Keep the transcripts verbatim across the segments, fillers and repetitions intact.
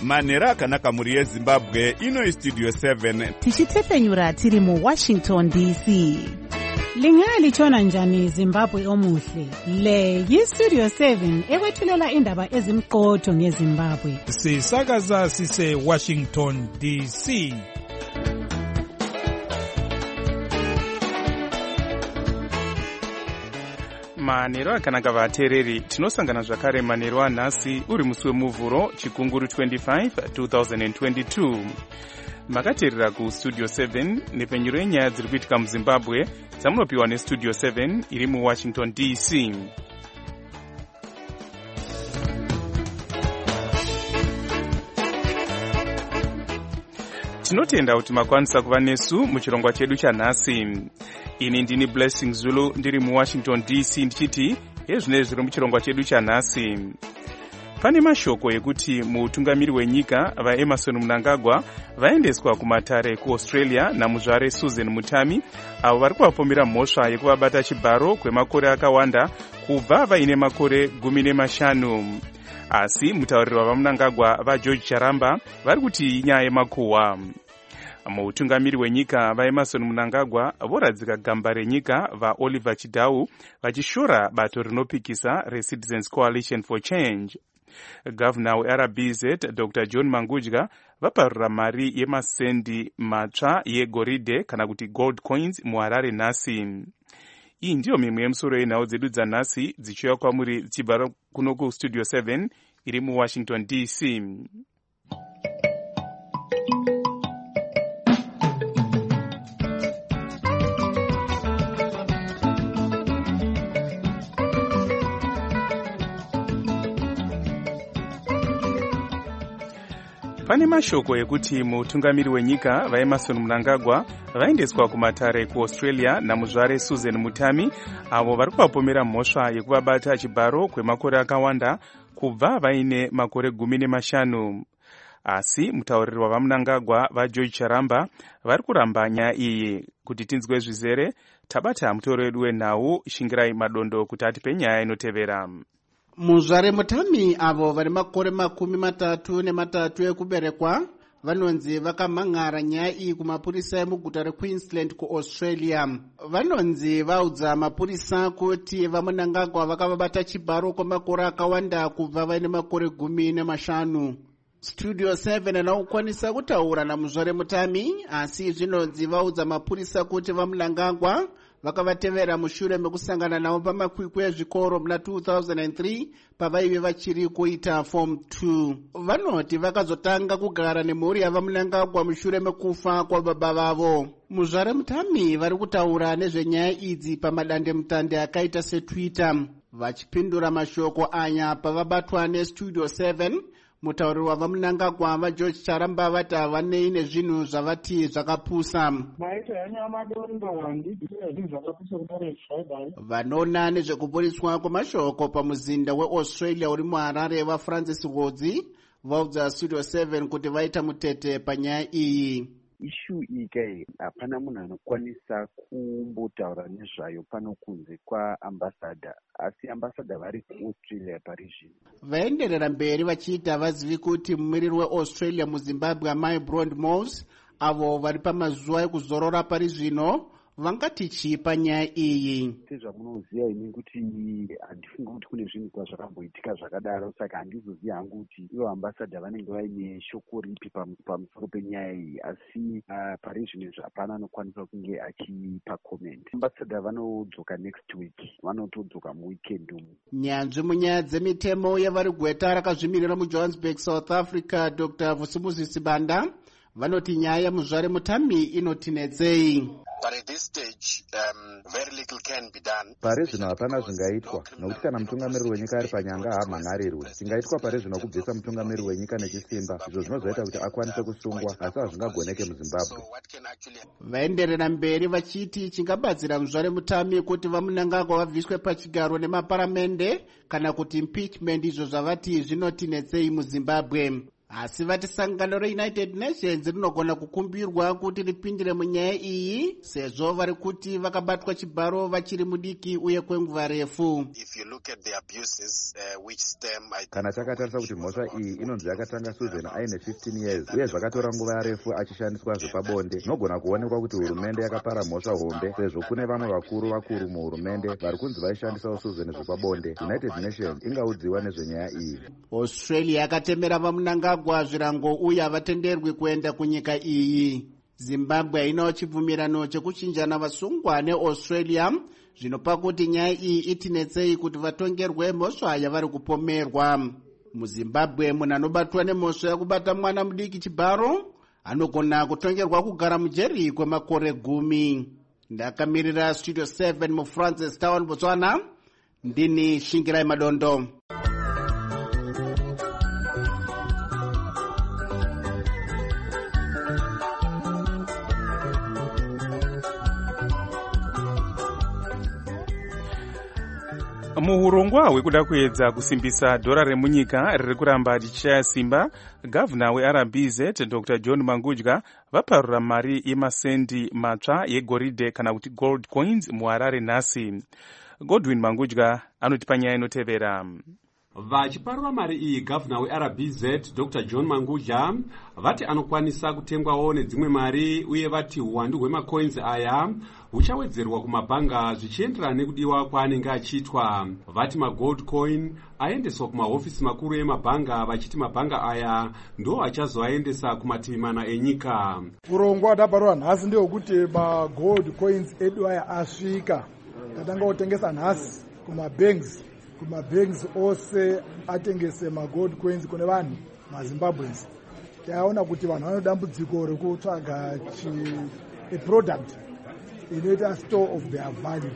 manhero akanaka mhuri yezimbabwe. Ino Studio seven tichitefenyura tiri mu Washington D C. Lingalitshona njani Zimbabwe omuhle? Le yi-Studio seven ekwethulela indaba ezimqotho ngeZimbabwe. Sisakaza sise Washington D C. Manhero akanaka vateereri, tinosangana zvakare manhero anhasi uri musi wemuvhuro chikunguru twenty-five twenty twenty-two. Makateerera kuStudio seven nepfenyuro yenyaya dziri kuitika muZimbabwe dzamunopiwa neStudio seven iri muWashington D C. Tinotenda kuti makwanisa kuva nesu muchirongwa chedu chanhasi. Ini ndini Blessing Zulu ndiri muWashington D C ndichiti ezvinezvi zviri muchirongwa chedu chanhasi. Pane mashoko ekuti mutungamiri wenyika vaEmerson Mnangagwa vaendeswa kumatare kuAustralia namuzvare Susan Mutami, avo vari kuvapomera mhosva yekuvabata chibharo kwemakore akawanda kubva vaine makore gumi nemashanu. Asi mutaurirwa vaMnangagwa vaGeorge Charamba vari kuti inyaya yemakuhwa. Mutungamiri wenyika vaEmerson Mnangagwa voradzika gamba renyika vaOliver Chidau vachishora bato rinopikisa reCitizens Coalition for Change. Governor weR B Z Doctor John Mangudya vaparura mari yemasendi matsva yegoridhe kana kuti gold coins muHarare nhasi. Iyi ndiyo mimwe yemusoro yenhau dzedu dzanhasi dzichiuya kwamuri dzichibva kuno kuStudio seven iri muWashington D C. Pane mashoko ekuti mutungamiri wenyika vaEmerson Mnangagwa vaendeswa kumatare kuAustralia namuzvare Susan Mutami, avo vari kuvapomera mhosva yekuvabata chibharo kwemakore akawanda kubva vaine makore gumi nemashanu. Asi mutaurirwa vaMnangagwa vaGeorge Charamba vari kuramba nyaya iyi. Kuti tinzwe zvizere, tabata mutoro wedu wenhau Shingirai Madondo kuti atipe nyaya inotevera. Muzvare Mutami avo vari makore makumi matatu nematatu ekuberekwa vanonzi vakamhan'ara nyaya iyi kumapurisa emuguta reQueensland kuAustralia. Vanonzi vaudza mapurisa kuti vaMnangagwa vakavabata chibharo kwemakore akawanda kubva vaine makore gumi nemashanu. Studio seven anokwanisa kutaura namuzvare Mutami, asi zvinonzi vaudza mapurisa kuti vaMnangagwa vakavatevera mushure mekusangana navo pamakwikwi ezvikoro muna two thousand three pavaive vachiri kuita form two. Vanoti vakazotanga kugara nemhuri yavaMnangagwa mushure mekufa kwababa vavo. Muzvare Mutami vari kutaura nezvenyaya idzi pamadande mutande akaita seTwitter. Vachipindura mashoko aya pavabatwa neStudio seven, mutauri wavaMnangagwa vaGeorge Charamba vati havanei nezvinhu zvavati zvakapusa. Vanona nezvekuburiswa kwemashoko pamuzinda weAustralia uri muHarare vaFrancis Hodzi vaudza Studio seven kuti vaita mutete panyaya iyi. Ishu iyi hapana munhu anokwanisa kumbotaura nezvayo pano kunze kwaambassador, asi ambassador vari kuAustralia pari zvino. Vaenderera mberi vachiita vazivi kuti mumiriri weAustralia muZimbabwe Mai Blond Mouse avo vari pamazuva ekuzorora pari zvino vangati chii panyaya iyi. Sezvamunoziva ini kuti handifungi kuti kune zvinhu zvazvakamboitika zvakadaro, saka handizozivi hangu kuti ivo ambassador vanenge vaine shoko ripi pamusoro penyaya iyi, asi uh, pari zvino hapana anokwanisa kunge achipa comment. Ambassador vanodzoka next week, vanotodzoka muweekend umu. Nyanzvi munyaya dzemitemo yevari gweta rakazvimirira muJohannesburg South Africa Doctor Vusimuzi Sibanda vanoti nyaya yemuzvare Mutami inotinetsei. But at this stage, um, very little can be done. Pari zvino hapana zvingaitwa, nokuti kana mutungamiriri wenyika ari panyanga hamhan'arirwe. Chingaitwa pari zvino kubvisa mutungamiriri wenyika nechisimba, izvo zvinozoita kuti akwanise kusungwa, asi hazvingagoneke muZimbabwe. Vaenderera mberi vachiti chingabatsira muzvare Mutami kuti vaMnangagwa vabviswe pachigaro nemaparamende kana kuti impeachment, izvo zvavati zvinotinetsei muZimbabwe. asi vati sangano reunited nations rinogona kukumbirwa kuti ripindire munyaya iyi sezvo vari kuti vakabatwa chibharo vachiri mudiki uye kwenguva refu. Kana takatarisa kuti mhosva iyi inonzi yakatanga Susan aine fifteen years uye zvakatora nguva refu achishandiswa zvepabonde, zvinogona kuonekwa kuti hurumende yakapara mhosva hombe sezvo kune vamwe vakuru vakuru muhurumende vari kunzi vaishandisawo Susan zvepabonde. United Nations ingaudziwa nezvenyaya iyi. Australia yakatemera vamunangagwa zvirango uye havatenderwi kuenda kunyika iyi. Zimbabwe hainawo chibvumirano chekuchinjana vasungwa neAustralia, zvinopa kuti nyaya iyi itinetsei kuti vatongerwe mhosva yavari kupomerwa. MuZimbabwe munhu anobatwa nemhosva yekubata mwana mudiki chibharo anogona kutongerwa kugara mujeri kwemakore gumi. Ndakamirira Studio seven muFrancis Town, Botswana, ndini Shingirai Madondo. Muhurongwa hwekuda kuedza kusimbisa dhora remunyika riri kuramba richishaya simba, gavana weR B Z Doctor John Mangudya vaparura mari yemasendi matsva yegoridhe kana kuti gold coins muHarare nhasi. Godwin Mangudya anotipa nyaya inotevera. Vachiparura mari iyi, gavana weR B Z Doctor John Mangudya vati anokwanisa kutengwawo nedzimwe mari, uye vati uwandu hwemacoins aya huchawedzerwa kumabhanga zvichienderana nekudiwa kwaanenge achiitwa. Vati magold coin aendeswa kumahofisi makuru emabhanga, vachiti mabhanga aya ndo achazoaendesa kumativi mana enyika. Urongwa hwataparura nhasi ndehwekuti magold coins edu aya asvika, tatanga kutengesa nhasi kumabanks kumabanks ose atengese magold coins kune vanhu maZimbabweans. Taona kuti vanhu vane dambudziko rekutsvaga a product inoita store of their value.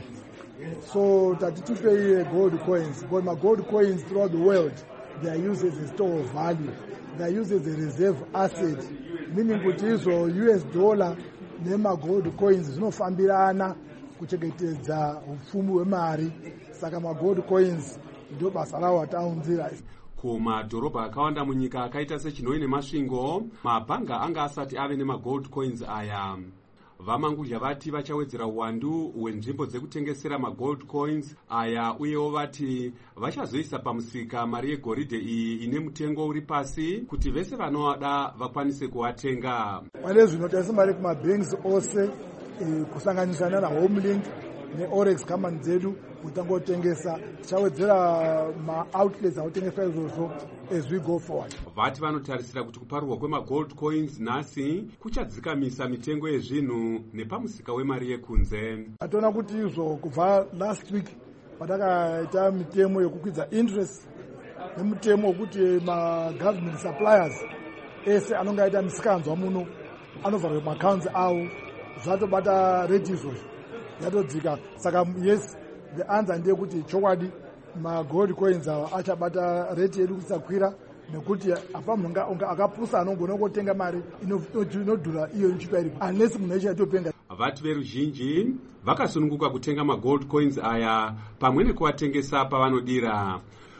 So tatitipei gold coins, because my gold coins throughout the world, they are used as a store of value. They are used as a reserve asset, meaning kuti izo U S dollar nema gold coins zinofambirana kuchengetedza upfumi hwemari. Saka magold coins ndo basa rawo ataunzira. Kumadhorobha akawanda munyika akaita seChinoi neMasvingo, mabhanga anga asati ave nemagold coins aya. Vamangudya vati vachawedzera uwandu hwenzvimbo dzekutengesera magold coins aya, uyewo vati vachazoisa pamusika mari yegoridhe iyi ine mutengo uri pasi kuti vese vanovada vakwanise kuwatenga. Pane zvinotengesa mari kumabanks ose kusanganisira naHomelink neOrex company dzedu kutangotengesa, tichawedzera maoutlets anotengeswa izvozvo as we go forward. Vati vanotarisira kuti kuparurwa kwemagold coins nhasi kuchadzikamisa mitengo yezvinhu nepamusika wemari yekunze. Ationa kuti izvo kubva last week patakaita mitemo yekukwidza interest nemutemo wekuti magovernment suppliers ese anonge aita misikanzwa muno anovharwa maaccounts avo, zvatobata rate izvozvo yatodzika. Saka yes, the answer ndeyekuti chokwadi magold coins ava achabata rate yedu kusakwira, nekuti apa munhu akapusa anogona kutenga mari inodhura iyo nchipa iri unless munhu eshe atopenga. Vati veruzhinji vakasununguka kutenga magold coins aya pamwe nekuatengesa pavanodira.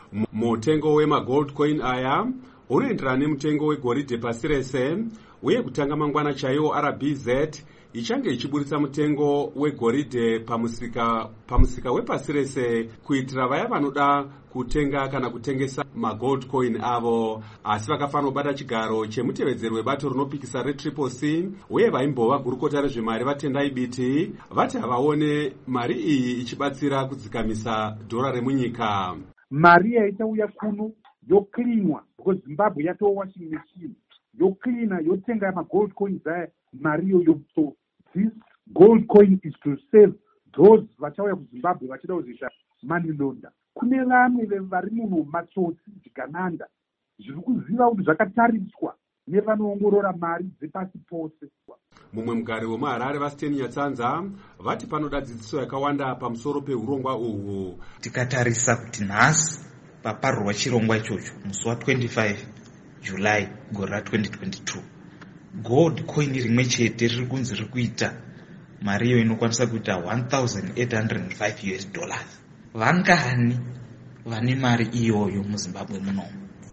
Mutengo wemagold coin aya unoenderana nemutengo wegoridhe pasi rese, uye kutanga mangwana chaiwo R B Z ichange ichiburitsa mutengo wegoridhe pamusika pamusika wepasi rese kuitira vaya vanoda kutenga kana kutengesa magold coin avo. Asi vakafanira kubata chigaro chemutevedzeri webato rinopikisa reTriple C uye vaimbova gurukota rezvemari vatendai biti vati havaone mari iyi ichibatsira kudzikamisa dhora remunyika. Mari yaitauya kuno yoklinwa, because Zimbabwe yatova washing machine, yoklina yotenga magold coins aya mari yoyo. So this gold coin is to save those vachauya kuZimbabwe vachida kuzvisha money launder. Kune vamwe vari muno matsotsi dzigananda zviri kuziva kuti zvakatariswa nevanoongorora mari dzepasi pose. Mumwe mugari wemuHarare vaSteni Nyatsanza vati panoda dzidziso yakawanda pamusoro peurongwa uhwu. Tikatarisa kuti nhasi paparurwa chirongwa ichocho musi wa25 July gore ra2022, gold coin rimwe chete riri kunzi riri kuita mari iyo inokwanisa kuita one thousand eight hundred five US dollars. Vangani vane mari iyoyo muZimbabwe muno?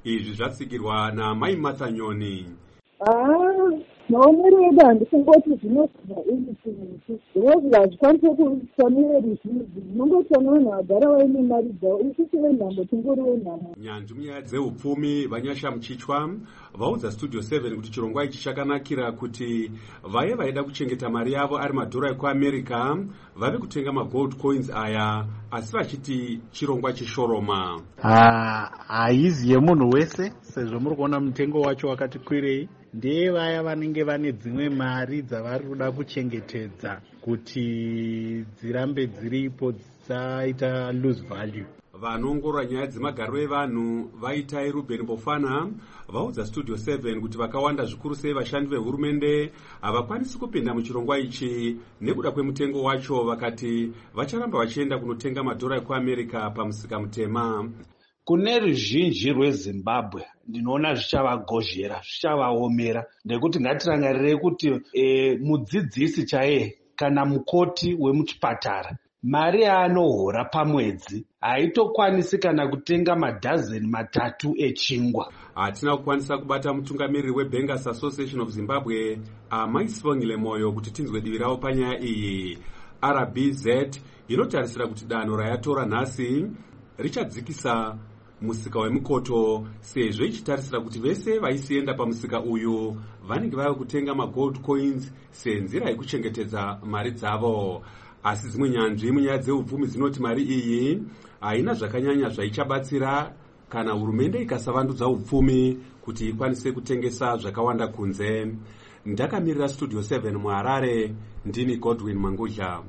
izvi zvatsigirwa namai Martha Nyoni. Ah, maonero edu handisingoti zvinozva anything zvinozvi hazvikwanise kufanira ruzhinji zvinongoti vana vanhu vagara vaine mari dzavo isusu venhambo tingori venhambo. Nyanzvi munyaya dzeupfumi Vanyasha Muchichwa vaudza Studio seven kuti chirongwa ichi chakanakira kuti vaye vaida kuchengeta mari yavo ari madhora ekuamerica vave kutenga magold coins aya, asi vachiti chirongwa chishoroma. haizi yemunhu wese sezvo muri kuona mutengo wacho wakati kwirei. Ndeye vaya vanenge vane dzimwe mari dzavari kuda kuchengetedza kuti dzirambe dziripo dzisaita lose value. Vanoongorora nyaya dzemagariro evanhu vaitai Ruben Bofana vaudza Studio seven kuti vakawanda zvikuru sei vashandi vehurumende havakwanisi kupinda muchirongwa ichi nekuda kwemutengo wacho, vakati vacharamba vachienda kunotenga madhora ekuamerica pamusika mutema. Kune ruzhinji rweZimbabwe ndinoona zvichavagozhera, zvichavaomera, nekuti ngatirangarirei kuti e, mudzidzisi chaiye kana mukoti wemuchipatara mari yaanohora pamwedzi haitokwanisi kana kutenga madhazeni matatu echingwa. Hatina kukwanisa kubata mutungamiriri weBankers Association of Zimbabwe Amai Sibongile Moyo kuti tinzwe divi ravo panyaya iyi. R B Z inotarisira kuti danho rayatora nhasi richadzikisa musika wemukoto sezvo ichitarisira kuti vese vaisienda pamusika uyu vanenge vava kutenga magold coins senzira yekuchengetedza mari dzavo. Asi dzimwe nyanzvi munyaya dzeupfumi dzinoti mari iyi haina zvakanyanya zvaichabatsira kana hurumende ikasavandudza upfumi kuti ikwanise kutengesa zvakawanda kunze. Ndakamirira Studio seven muHarare, ndini Godwin Mangudla.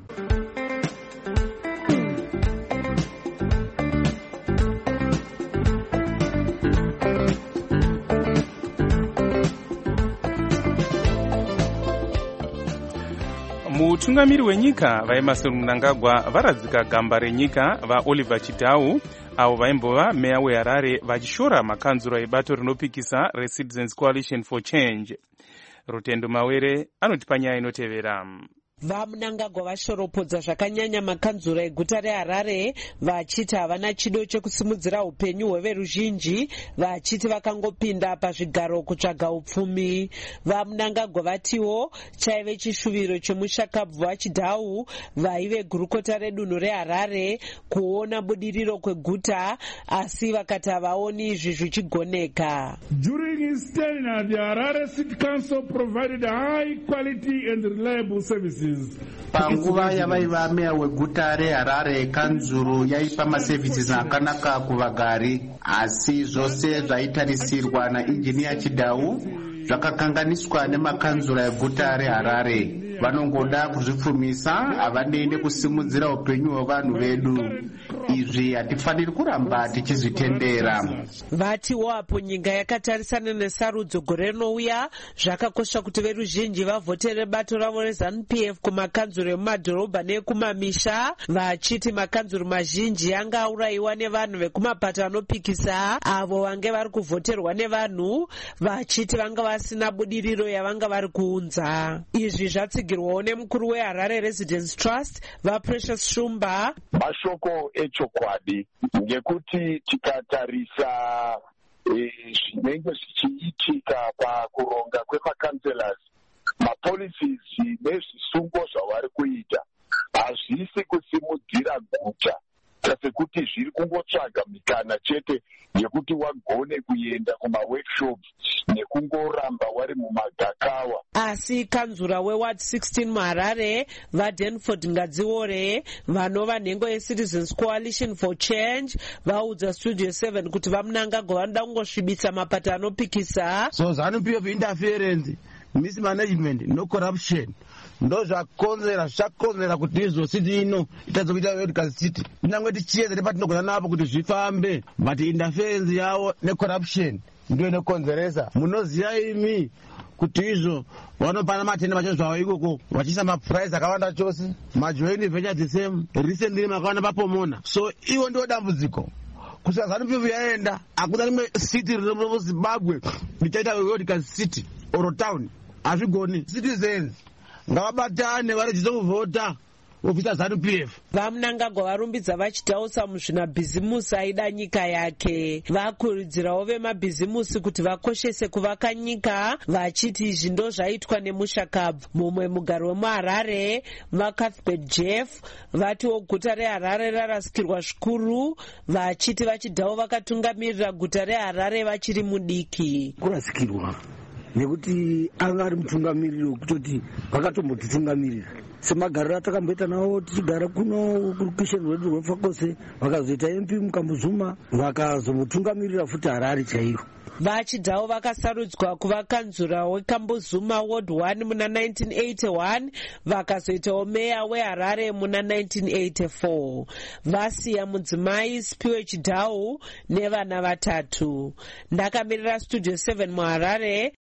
Mutungamiri wenyika vaEmmerson Mnangagwa varadzika gamba renyika vaOliver Chidau avo vaimbova meya weHarare vachishora makanzuro ebato rinopikisa reCitizens Coalition for Change. Rutendo Mawere anoti panyaya inotevera. VaMnangagwa vashoropodza zvakanyanya makanzura eguta reHarare vachiti havana chido chekusimudzira upenyu hweveruzhinji, vachiti vakangopinda pazvigaro kutsvaga upfumi. VaMnangagwa vatiwo chaive chishuviro chemushakabvu waChidau vaive gurukota redunhu reHarare kuona budiriro kweguta, asi vakati havaoni izvi zvichigoneka. During his tenure, the Harare City Council provided high quality and reliable services. Panguva yavaiva meya weguta reHarare, kanzuru yaipa maservices akanaka kuvagari, asi zvose zvaitarisirwa nainjiniya Chidau zvakakanganiswa nemakanzura eguta reHarare. Vanongoda kuzvipfumisa, havanende kusimudzira upenyu hwevanhu vedu. Izvi hatifaniri kuramba tichizvitendera. Vatiwo apo nyika yakatarisana nesarudzo gore rinouya, zvakakosha kuti veruzhinji vavhotere bato ravo reZANU P F kumakanzuro emumadhorobha neekumamisha, vachiti makanzuro mazhinji anga aurayiwa nevanhu vekumapato anopikisa avo vange vari kuvhoterwa nevanhu, vachiti vanga vasina budiriro yavanga vari kuunza. Izvi zvatsigirwawo nemukuru weHarare Residence Trust vaPrecious Shumba. Mashoko echokwadi ngekuti tikatarisa zvinenge zvichiitika pakuronga kwemakanselas, mapolicies nezvisungo zvavari kuita hazvisi kusimudzira guta, sekuti zviri kungotsvaga mikana chete yekuti wagone kuenda kumaworkshops nekungoramba wari mumagakawa. Asi kanzura weward sixteen muHarare vaDenford Ngadziore vanova nhengo yeCitizens Coalition for Change vaudza Studio seven kuti vaMnangagwa vanoda kungosvibisa mapato anopikisa. So ZANU P F interference, mismanagement no corruption ndo zvakonzera zvakonzera kuti izositi ino itazokuita World City. Nyangwe tichiedza nepatinogona napo kuti zvifambe, but interference yavo necorruption ndio inokonzeresa. Munoziva imi kuti izvo vanopana matenda macho zvavo ikoko vachiisa maprice akawanda chose, majoint venture the same, recently makawana papomona. So ivo ndio dambudziko. Kusaka ZANU P F yaenda hakuna rimwe city riri muZimbabwe richaita World City or town. Hazvigoni. Citizens ngavabatane varedzidzo kuvhota wobvisa zanu P F. vamunangagwa varumbidza vachitausa muzvinabhizimusi aida nyika yake. vakurudzirawo vemabhizimusi kuti vakoshese kuvaka nyika, vachiti izvi ndo zvaitwa nemushakabvu. mumwe mugari wemuharare vacuthbert jeff vatiwo guta reharare rarasikirwa zvikuru, vachiti vachidhawo vakatungamirira guta reharare vachiri mudiki. kurasikirwa nekuti anga ari mutungamiriri wekutoti vakatombotitungamirira semagariro atakamboita nawo tichigara kuno kurukisheni rwedu rwefakose, vakazoita M P mukambozuma vakazombotungamirira futi harare chairo. vachidhawo vakasarudzwa kuva kanzura wekambozuma ward one muna nineteen eighty-one, vakazoitawo meya weharare muna nineteen eighty-four. vasiya mudzimai Sipiwe Chidhau nevana vatatu. ndakamirira studio seven muharare.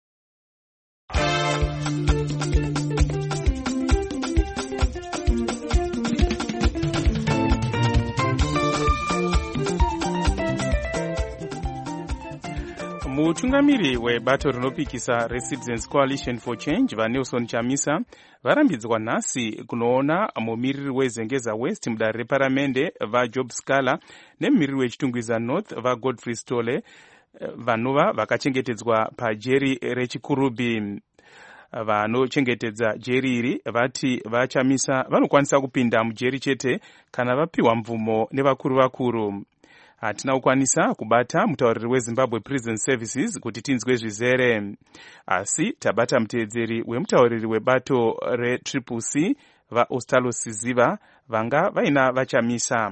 mutungamiri webato rinopikisa reCitizens Coalition for Change vaNelson Chamisa varambidzwa nhasi kunoona mumiriri wezengeza West mudare reparamende vaJob Scala nemumiriri wechitungwiza North vaGodfrey Stole vanova vakachengetedzwa pajeri rechikurubi. vanochengetedza jeri iri vati vaChamisa vanokwanisa kupinda mujeri chete kana vapiwa mvumo nevakuru vakuru. hatina kukwanisa kubata mutauriri weZimbabwe Prison Services kuti tinzwe zvizere, asi tabata muteedzeri wemutauriri webato reTriple C vaOstalo Siziva vanga vaina vaChamisa.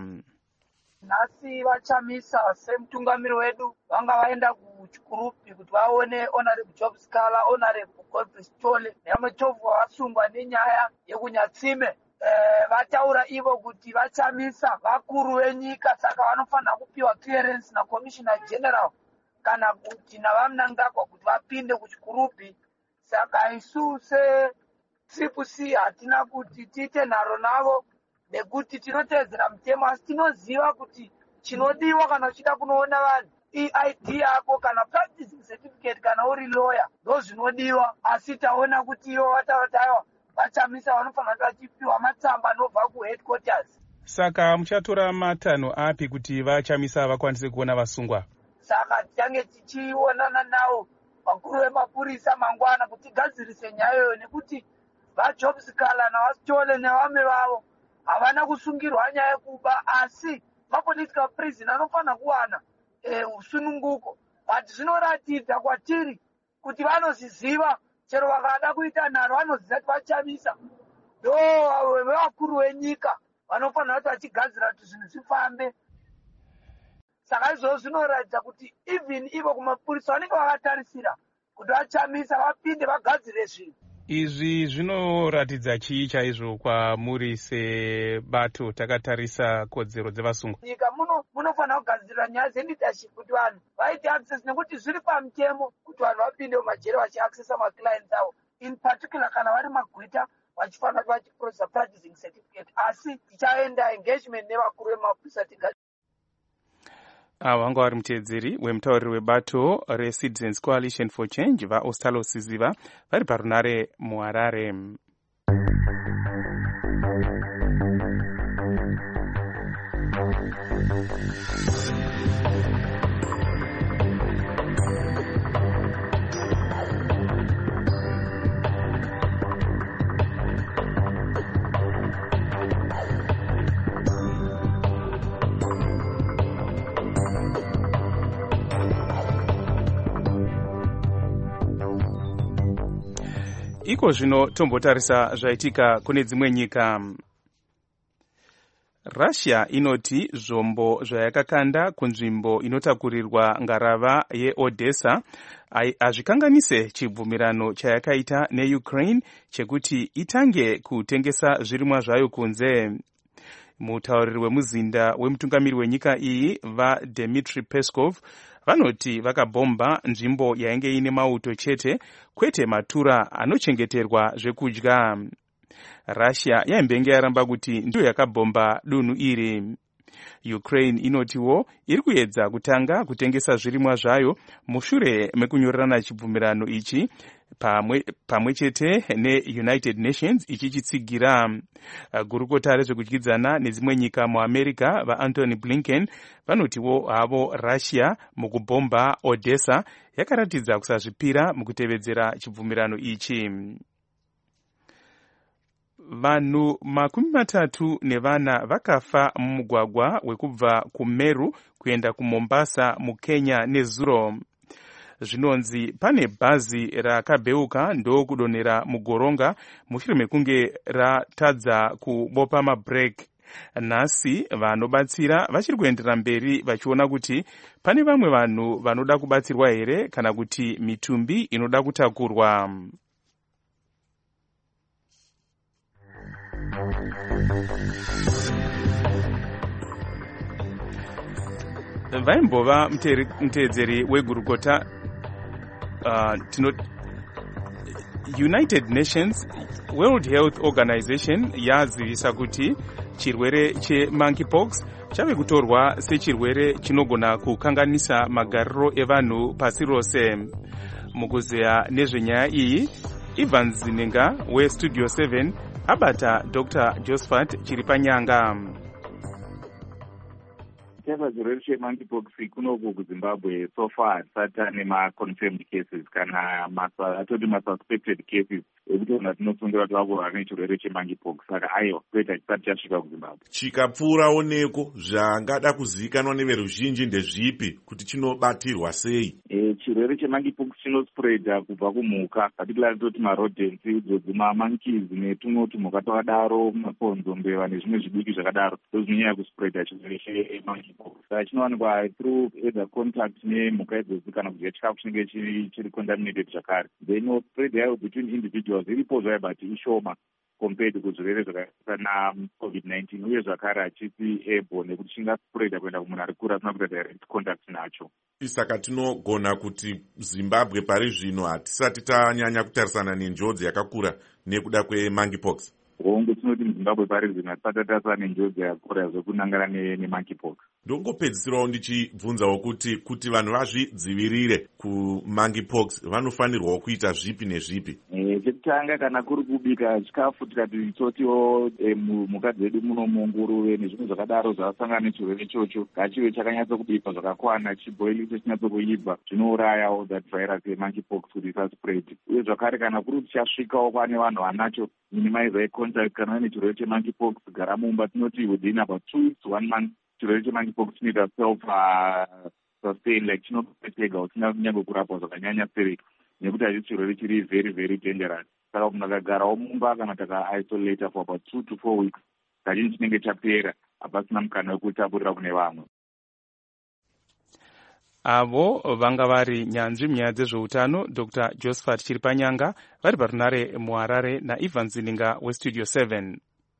nhasi vaChamisa semutungamiri wedu vanga vaenda kuchikurupi kuti vaone Honorable Job Scala, Honorable Godfrey Stole nevamwe tofu vavasungwa nenyaya yekunyatsime. Eh, vataura ivo kuti vaChamisa vakuru venyika, saka vanofanira kupiwa clearance naCommissioner General kana kuti navamunangagwa kuti vapinde kuchikurupi. Saka isu seTriple C hatina kuti tiite nharo navo nekuti tinoteedzera mutemo, asi tinoziva kuti chinodiwa kana uchida kunoona vanhu I D yako kana practicing certificate kana uri lawyer ndo zvinodiwa, asi taona kuti ivo vatavataiwa vaChamisa vanofanira kuti vachipiwa matsamba anobva kuheadquarters. Saka muchatora matanho api kuti vaChamisa vakwanise kuona vasungwa? Saka tichange tichionana navo vakuru vemapurisa mangwana kuti tigadzirise nyaya iyoyo, nekuti vaJob Scala navaStole nevamwe vavo havana kusungirwa nyaya yekuba, asi mapolitical prison anofanira kuwana usununguko. But zvinoratidza kwatiri kuti vanozviziva, chero vakada kuita nharo vanoziva kuti vaChamisa ndo vevakuru venyika vanofanira kuti vachigadzira kuti zvinhu zvifambe. Saka izvozvo zvinoratidza kuti even ivo kumapurisa vanenge vakatarisira kuti vaChamisa vapinde vagadzire zvinhu. Izvi zvinoratidza chii chaizvo kwamuri sebato takatarisa kodzero dzevasungwa? Nyika muno munofanira kugadzirira nyaya dzeleadership kuti vanhu vaite access, nekuti zviri pamutemo kuti vanhu vapinde mumajeri vachiaccessa maclients avo, in particular kana vari magweta vachifanira kuti vachiprocessa practicing certificate. Asi tichaenda engagement nevakuru vemapurisa tigadzira. ava vanga vari muteedzeri wemutauriri webato reCitizens Coalition for Change vaOstalo Siziva vari parunare muHarare. Iko zvino tombotarisa zvaitika kune dzimwe nyika. Russia inoti zvombo zvayakakanda kunzvimbo inotakurirwa ngarava yeOdessa hazvikanganise chibvumirano chayakaita neUkraine chekuti itange kutengesa zvirimwa zvayo kunze. Mutauriri wemuzinda wemutungamiri wenyika iyi vaDmitry Peskov vanoti vakabhomba nzvimbo yainge ine mauto chete, kwete matura anochengeterwa zvekudya. Russia yaimbenge yaramba kuti ndiyo yakabhomba dunhu iri. Ukraine inotiwo iri kuedza kutanga kutengesa zvirimwa zvayo mushure mekunyorerana chibvumirano ichi pamwe, pamwe chete neunited nations ichichitsigira uh, gurukota rezvekudyidzana nedzimwe nyika muamerica vaanthony blinken vanotiwo havo russia mukubhomba odessa yakaratidza kusazvipira mukutevedzera chibvumirano ichi. Vanhu makumi matatu nevana vakafa mumugwagwa wekubva kumeru kuenda kumombasa mukenya nezuro. Zvinonzi pane bhazi rakabeuka ndokudonhera mugoronga mushure mekunge ratadza kubopa mabhireki. Nhasi vanobatsira vachiri kuenderera mberi vachiona kuti pane vamwe vanhu vanoda kubatsirwa here kana kuti mitumbi inoda kutakurwa. Vaimbova muteedzeri wegurukota uh, tino United Nations World Health Organization yazivisa kuti chirwere chemonkeypox chave kutorwa sechirwere chinogona kukanganisa magariro evanhu pasi rose. Mukuzeya nezvenyaya iyi, Ivan Zinenga weStudio seven abata Doctor Josephat Chiripanyanga. Chava chirwere chemonkeypox kunoku kuZimbabwe so far hatisati nema-confirmed cases kana atoti masuspected cases ekuti ona tinosungira kuti vakurwa nechirwere chemonkeypox. Saka aiwa kwete hatisati chasvika kuZimbabwe. Chikapfuurawo neko zvangada kuzivikanwa neveruzhinji ndezvipi kuti chinobatirwa sei? E, chirwere chemonkeypox chinospreada kubva kumhuka, particularly toti marodents, idzodzi mamonkeys netumwe tumhuka twakadaro, makonzo, mbeva nezvimwe zvidiki zvakadaro ndozvinonyanya kuspreada chirwere chemonkeypox. Saka chinowanikwa through either contact nemhuka idzodzi kana kudya chikafu chinenge chiri contaminated zvakare. Then spread yayo between individuals iripo zvayo but ishoma compared kuzvirwere zvakaita na covid nineteen, uye zvakare hachisi airborne nekuti chingaspreada kuenda kumunhu ari kure asina kuita direct contact nacho. Saka tinogona kuti Zimbabwe pari zvino hatisati tanyanya kutarisana nenjodzi yakakura nekuda kwemonkeypox. Hongu tinoti muZimbabwe pari zvino hatisati tatarisana nenjodzi yakakura zvekunangana nemonkeypox. Ndongopedzisirawo ndichibvunzawo kuti kuti vanhu vazvidzivirire kumonkeypox vanofanirwawo kuita zvipi nezvipi? E, chekutanga kana kuri kubika chikafu tikati totiwo e, mhuka dzedu muno munguruve nezvimwe zvakadaro zvakasangana nechirwere ichocho ngachive chakanyatsa kubikwa zvakakwana, chiboiliswe chinyatsa kuibva, zvinourayawo that virus yemonkeypox kuti isaspread. Uye zvakare kana kuri kuti chasvikawo kwane vanhu vanacho, minimize contact kana vane chirwere chemonkeypox, gara mumba. Tinoti within about two weeks one month chirwere chemonkeypox chinoita self uh, sustain, like chinopetega usina kunyange kurapwa zvakanyanya sereka nekuti hachisi chirwere chiri very very dangerous. Saka munhu akagarawo mumba kana taka-isolate for about two to four weeks kazhinji chinenge chapera, hapasina mukana wekutapurira kune vamwe. Avo vanga vari nyanzvi munyaya dzezveutano Doctor Josephat Chiripanyanga vari parunare muHarare naIvan Zininga weStudio seven.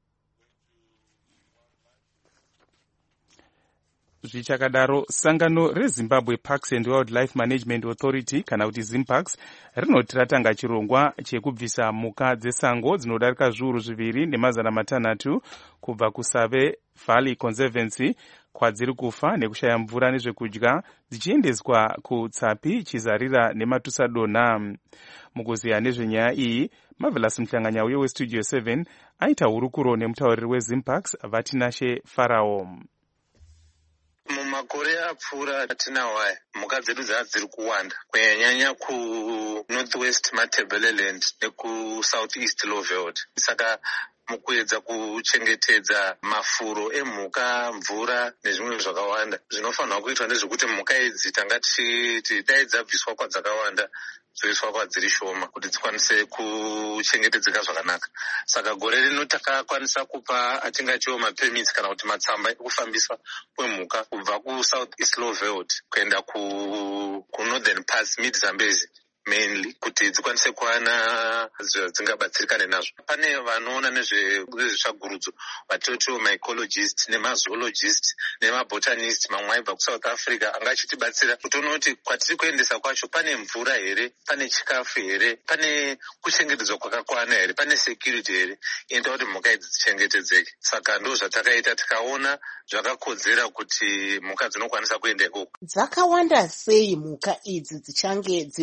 Zvichakadaro, sangano reZimbabwe Parks and Wildlife Management Authority kana kuti ZIMPAX rinoti ratanga chirongwa chekubvisa mhuka dzesango dzinodarika zviuru zviviri nemazana matanhatu kubva kuSave Valley Conservancy kwadziri kufa nekushaya mvura nezvekudya dzichiendeswa kuTsapi, Chizarira neMatusadona. Mukuziya nezvenyaya iyi, Marvelous Mhlanganya uye weStudio seven aita hurukuro nemutauriri weZIMPAX Vatinashe Farao. Mumakore apfuura atinawo aya, mhuka dzedu dzava dziri kuwanda kunyanya kunorthwest Matabeleland nekusoutheast Lowveld. Saka mukuedza kuchengetedza mafuro emhuka, mvura nezvimwe zvakawanda, zvinofanirwa kuitwa nezvekuti mhuka idzi tangati dai dzabviswa kwadzakawanda zoiswa kwadziri shoma kuti dzikwanise kuchengetedzeka zvakanaka. Saka gore rino takakwanisa kupa atingachiwo mapemits kana kuti matsamba ekufambiswa kwemhuka kubva kuSouth East Lowveld kuenda ku, ku Northern Pass Mid Zambezi mainly kuti dzikwanise kuwana dzingabatsirikane nazvo. Pane vanoona nezvetsvagurudzo vatotiwo mycologist nemazoologist nemabotanist mamwe aibva kuSouth Africa angachitibatsira kutoona kuti kwatiri kuendesa kwacho pane mvura here, pane chikafu here, pane kuchengetedzwa kwakakwana here, pane security here inoita kuti mhuka idzi dzichengetedzeke. Saka ndo zvatakaita tikaona zvakakodzera kuti mhuka dzinokwanisa kuenda ikoko. Dzakawanda sei mhuka idzi dzichange dziri kubviswa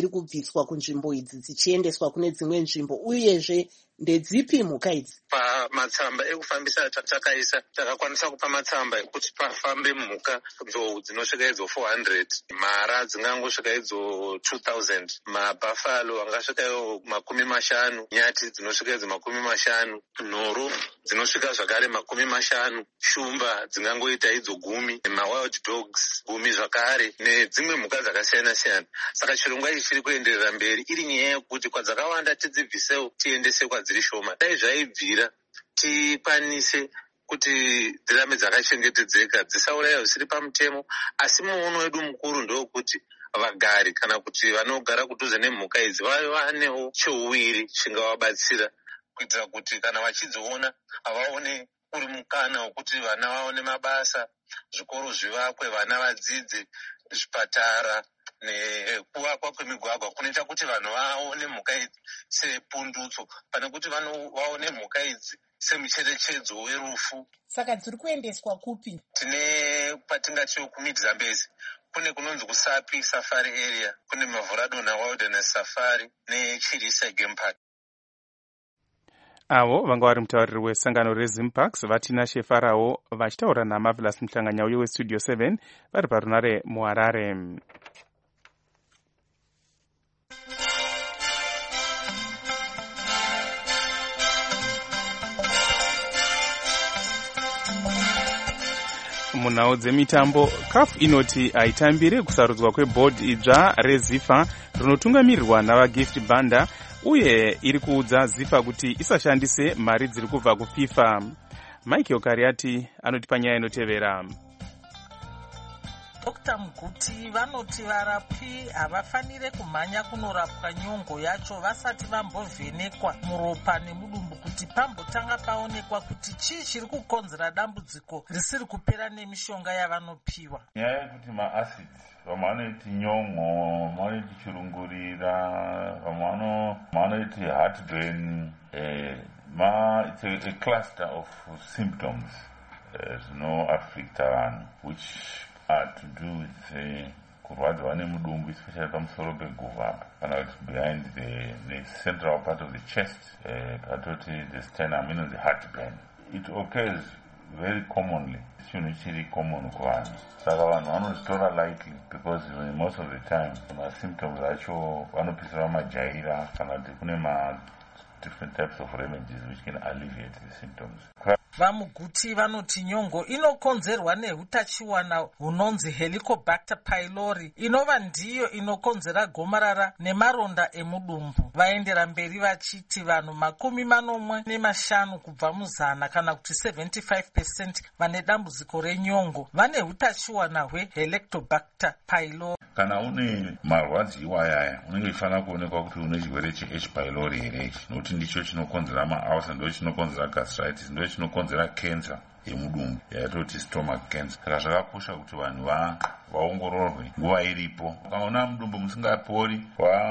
dzakabviswa kunzvimbo idzi dzichiendeswa kune dzimwe nzvimbo, uyezve ndedzipi mhuka idzi? Pamatsamba ekufambisa takaisa takakwanisa kupa matsamba ekuti pafambe mhuka nzou dzinosvika idzo four hundred, mhara dzingangosvika idzo two thousand, mabhafalo angasvika iwo makumi mashanu, nyati dzinosvika idzo makumi mashanu, nhoro dzinosvika zvakare makumi mashanu, shumba dzingangoita idzo gumi, mawild dogs gumi zvakare, nedzimwe mhuka dzakasiyana siyana. Saka chirongwa ichi chiri kuenderera mberi, iri nyaya yekuti kwadzakawanda tidzibvisewo tiendese kwadziri shoma. Dai zvaibvira tikwanise kuti dzirambe dzakachengetedzeka, dzisauraya zvisiri pamutemo, asi muono wedu mukuru ndokuti vagari kana kuti vanogara kudhuze nemhuka idzi vave vanewo cheuwiri chingavabatsira, kuitira kuti kana vachidziona vaone uri mukana wekuti vana vaone mabasa, zvikoro zvivakwe, vana vadzidze, zvipatara nekuvakwa kwemigwagwa kunoita kuti vanhu vaone mhuka idzi sepundutso pane kuti vaone mhuka idzi semucherechedzo werufu. Saka dziri kuendeswa kupi? Tine patingatiwo kumid-Zambezi, kune kunonzi kuSapi Safari Area, kune Mavhuradona Wilderness Safari neChirisa Game Park. Avo vanga vari mutauriri wesangano reZimparks vatina Shefarao vachitaura naMarvelous Muhlanganyauye weStudio seven vari parunare muHarare. Munhau dzemitambo, C A F inoti haitambire kusarudzwa kwebhodhi idzva reZIFA rinotungamirirwa navagift banda, uye iri kuudza ZIFA kuti isashandise mari dziri kubva kuFIFA. Michael Kariati anoti panyaya inotevera. Doctor Muguti vanoti varapi havafanire kumhanya kunorapwa nyongo yacho vasati vambovhenekwa muropa nemudumbu kuti pambotanga paonekwa kuti chii chiri kukonzera dambudziko risiri kupera nemishonga yavanopiwa. Nyaya yekuti maacids vamwe vanoiti nyongo, vamwe vanoiti chirungurira, vamwe vanoiti heartburn, eh, ma, it's a, a cluster of symptoms zvinoaffecta vanhu which are to do with uh, kurwadziwa nemudumbu, especially pamusoro peguvapa kana kuti behind the, the central part of the chest, patoti uh, the sternum, inonzi heartburn. It occurs very commonly, chinhu chiri common kuvanhu, saka vanhu vanozvitora lightly because most of the time masymptoms acho vanopisira majaira kana kuti kune ma different types of remedies which can alleviate the symptoms. Vamuguti vanoti nyongo inokonzerwa nehutachiwana hunonzi Helicobacter pylori, inova ndiyo inokonzera gomarara nemaronda emudumbu. Vaendera mberi vachiti vanhu makumi manomwe nemashanu kubva muzana kana kuti seventy-five percent vane dambudziko renyongo vane hutachiwana hweHelicobacter pylori. Kana une marwadziwa ayaya unenge uchifanira kuonekwa kuti une chirwere cheH pylori here ichi, nokuti ndicho chinokonzera maulcer, ndo chinokonzera gastritis, ndo chinokonzera cancer yemudumbu yatoti stomach cancer. Saka zvakakosha kuti vanhu vaongororwe nguva iripo. Ukaona mudumbu musingapori,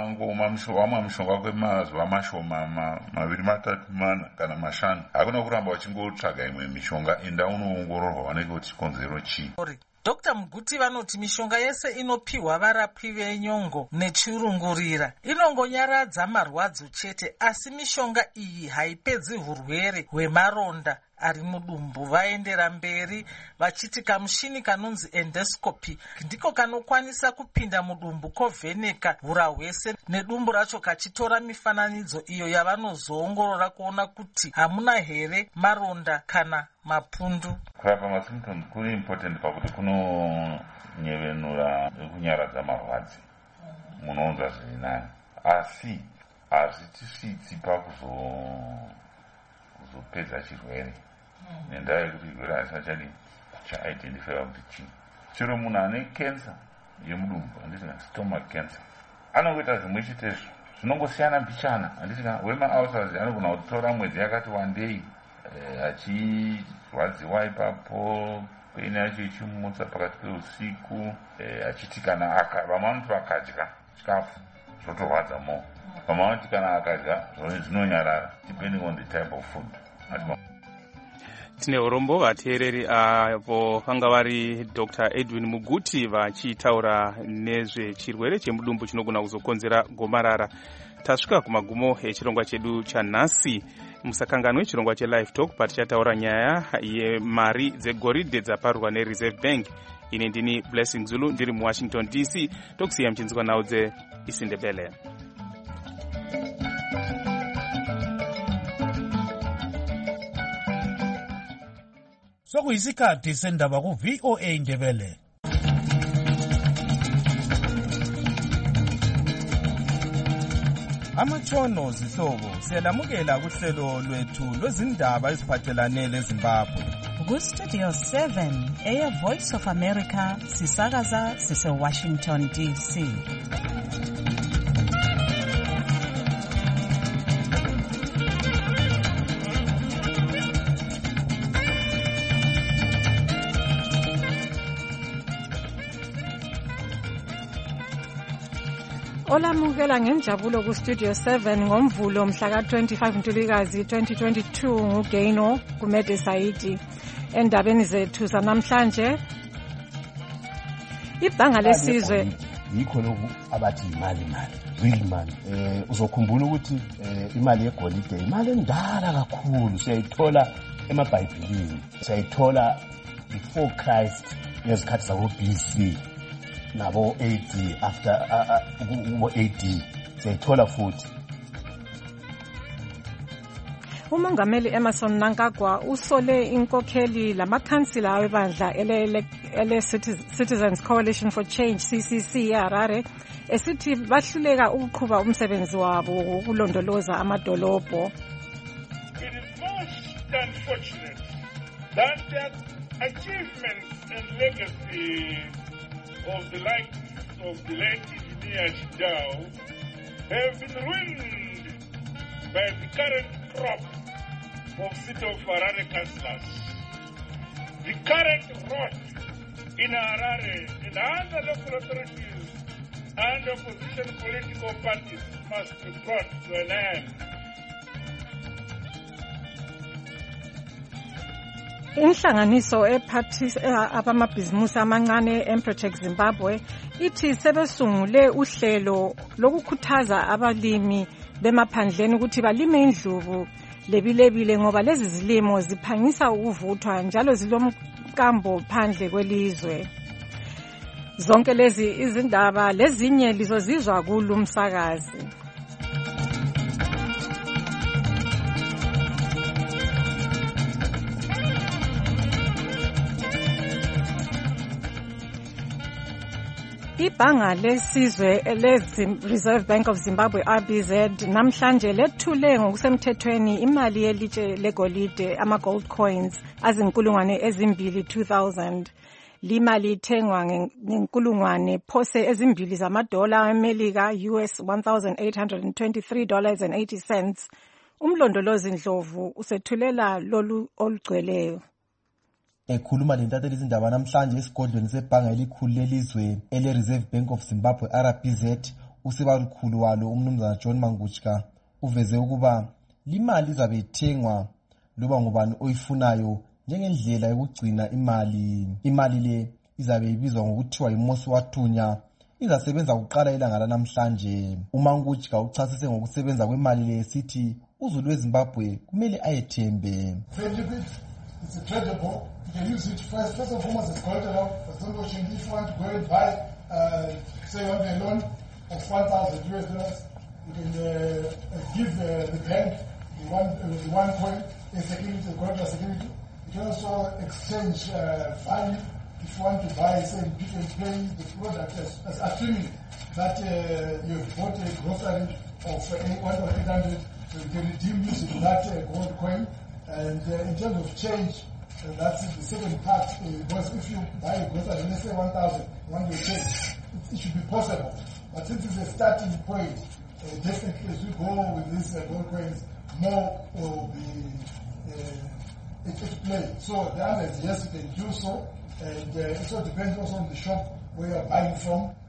wamwa mushonga kwemazuva mashoma maviri matatu mana kana mashanu, hakuna kuramba uchingotsvaga imwe mishonga, enda unoongororwa vanenge kuti chikonzero chii. Doctor Muguti vanoti mishonga yese inopiwa varapwi venyongo nechirungurira inongonyaradza marwadzo chete, asi mishonga iyi haipedzi urwere hwemaronda ari mudumbu. Vaendera mberi vachiti kamushini kanonzi endoscopy ndiko kanokwanisa kupinda mudumbu kovheneka hura hwese nedumbu racho kachitora mifananidzo iyo yavanozoongorora kuona kuti hamuna here maronda kana mapundu. Kurapa masymptoms kuri important pakuti kunonyevenura nekunyaradza marwadzi, munoonza zviri nani, asi hazvitisvitsi pakuzopedza chirwere nendaa yekuti chirwere hasina chadi chaidentifaiwa kuti chii. Chero munhu ane kensa yemudumbu, handitika stomach cancer, anongoita zvimwe chetezvo zvinongosiyana mbichana, handitika wemaulcers anogona kutora mwedzi yakati wandei achirwadziwa ipapo, peini yacho ichimutsa pakati peusiku, achiti kana vamwe vanoti vakadya chikafu zvotorwadza mo, vamwe vanoti kana akadya zvinonyarara, depending on the type of food. tine urombo vateereri avo vanga vari Dr Edwin Muguti vachitaura nezvechirwere chemudumbu chinogona kuzokonzera gomarara. Tasvika kumagumo echirongwa chedu chanhasi. Musakanganwe chirongwa chelive talk patichataura nyaya yemari dzegoridhe dzaparwa neReserve Bank. Ini ndini Blessing Zulu ndiri muWashington D C. Tokusiya mchinzikwa nawo dze isindebele. Sokuyisikhathi sendaba ku V O A Ndebele. Amatshono zihlobo siyalamukela kuhlelo lwethu lwezindaba eziphathelane leZimbabwe. Ku Studio seven, Air Voice of America, sisakaza sise Washington D C. Olamukela ngenjabulo ku Studio seven ngomvulo mhla ka twenty-five Ntulikazi twenty twenty-two nguGaino kumede Saidi. Endabeni zethu zanamhlanje ibhanga lesizwe yikho lokhu abathi imali imali real money. Eh uzokhumbula ukuthi eh, imali yegolide imali endala kakhulu siyayithola emabhayibhelini, siyayithola before Christ ngezikhathi zabo B C nabo A D after uh, uh, A D siyayithola futhi. Umongameli Emerson Mnangagwa usole inkokheli lamakhansila awebandla ele, ele Citizens Coalition for Change C C C eHarare esithi bahluleka ukuqhuba umsebenzi wabo wokulondoloza amadolobho. It is most unfortunate that the achievements and legacy of the likes of the late engineer Chidao have been ruined by the current crop of City of Harare councillors. The current rot in Harare and other local authorities and opposition political parties must be brought to an end. Inhlanganiso ephathisa abamabhizimusi amancane eMproject Zimbabwe ithi sebesungule uhlelo lokukhuthaza abalimi bemaphandleni ukuthi balime indlubu lebilebile ngoba lezi zilimo ziphangisa ukuvuthwa njalo zilomkambo phandle kwelizwe. Zonke lezi izindaba lezinye lizozizwa kulumsakazi. Ibhanga lesizwe le-Reserve Bank of Zimbabwe R B Z namhlanje lethule ngokusemthethweni imali yelitshe legolide ama-gold coins azinkulungwane ezimbili two thousand. Limali ithengwa ngenkulungwane phose ezimbili zamadola amelika U S one thousand eight hundred twenty-three dollars and eighty cents. Umlondolozi Ndlovu usethulela lolu olugcweleyo. Ekhuluma lentatheli izindaba namhlanje esigodlweni sebhanga elikhulu lelizwe ele Reserve Bank of Zimbabwe R B Z usibalukhulu walo umnumzana John Manguchka uveze ukuba limali izabe ithengwa loba ngubani oyifunayo njengendlela yokugcina imali. Imali le izabe ibizwa ngokuthiwa yimosi wathunya, izasebenza ukuqala ilanga lanamhlanje. uManguchka uchasise ngokusebenza kwemali le sithi uzulu weZimbabwe kumele ayethembe. It's a tradable. You can use it first, first and foremost as collateral. As don't watch if you want to go and buy, uh, say, you want a loan of one thousand U S dollars, you can uh, give uh, the bank the one, uh, the one coin in security, the collateral security. You can also exchange uh, value if you want to buy, say, you can play the product as, as assuming that uh, you bought a grocery of one thousand eight hundred, so you can redeem using that uh, gold coin. And uh, in terms of change, uh, that's the second part. Uh, because if you buy a grocery, let's say one thousand, one will change. It, it should be possible. But since it's a starting point, uh, definitely as we go with these uh, gold coins, more will be uh, at play. So the answer is yes, you can do so. And uh, it also depends also on the shop where you're buying from.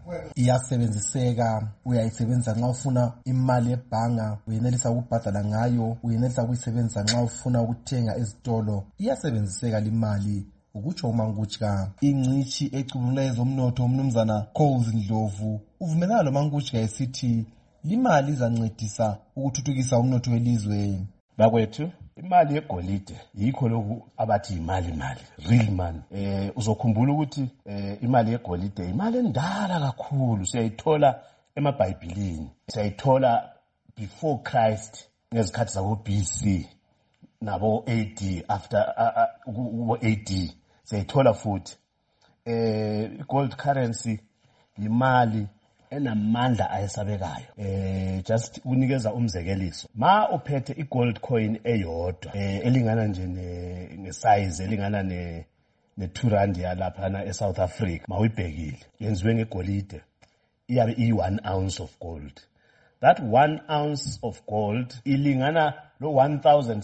iyasebenziseka, uyayisebenzisa nxa ufuna imali ebhanga, uyenelisa ukubhadala ngayo, uyenelisa ukuyisebenzisa nxa ufuna ukuthenga ezitolo. Iyasebenziseka limali, ukutsho uMangutshka. Ingcitshi ecubungula ezomnotho umnumzana Coles Ndlovu uvumelana loMangutshka esithi limali izancedisa ukuthuthukisa umnotho welizwe. Bakwethu, imali yegolide yikho lokhu abathi imali imali real money. Eh uzokhumbula ukuthi eh imali yegolide imali endala kakhulu, siyayithola emabhayibhelini, siyayithola before Christ ngezikhathi zabo B C nabo A D, after uh, uh, A D siyayithola futhi. Eh gold currency imali enamandla ayesabekayo. Eh just unikeza umzekeliso, ma uphethe igold coin eyodwa eh, elingana nje ngesize elingana ne ne two rand yalapha e South Africa, mawuyibhekile yenziwe ngegolide, iyabe i one ounce of gold. That one ounce of gold ilingana lo one thousand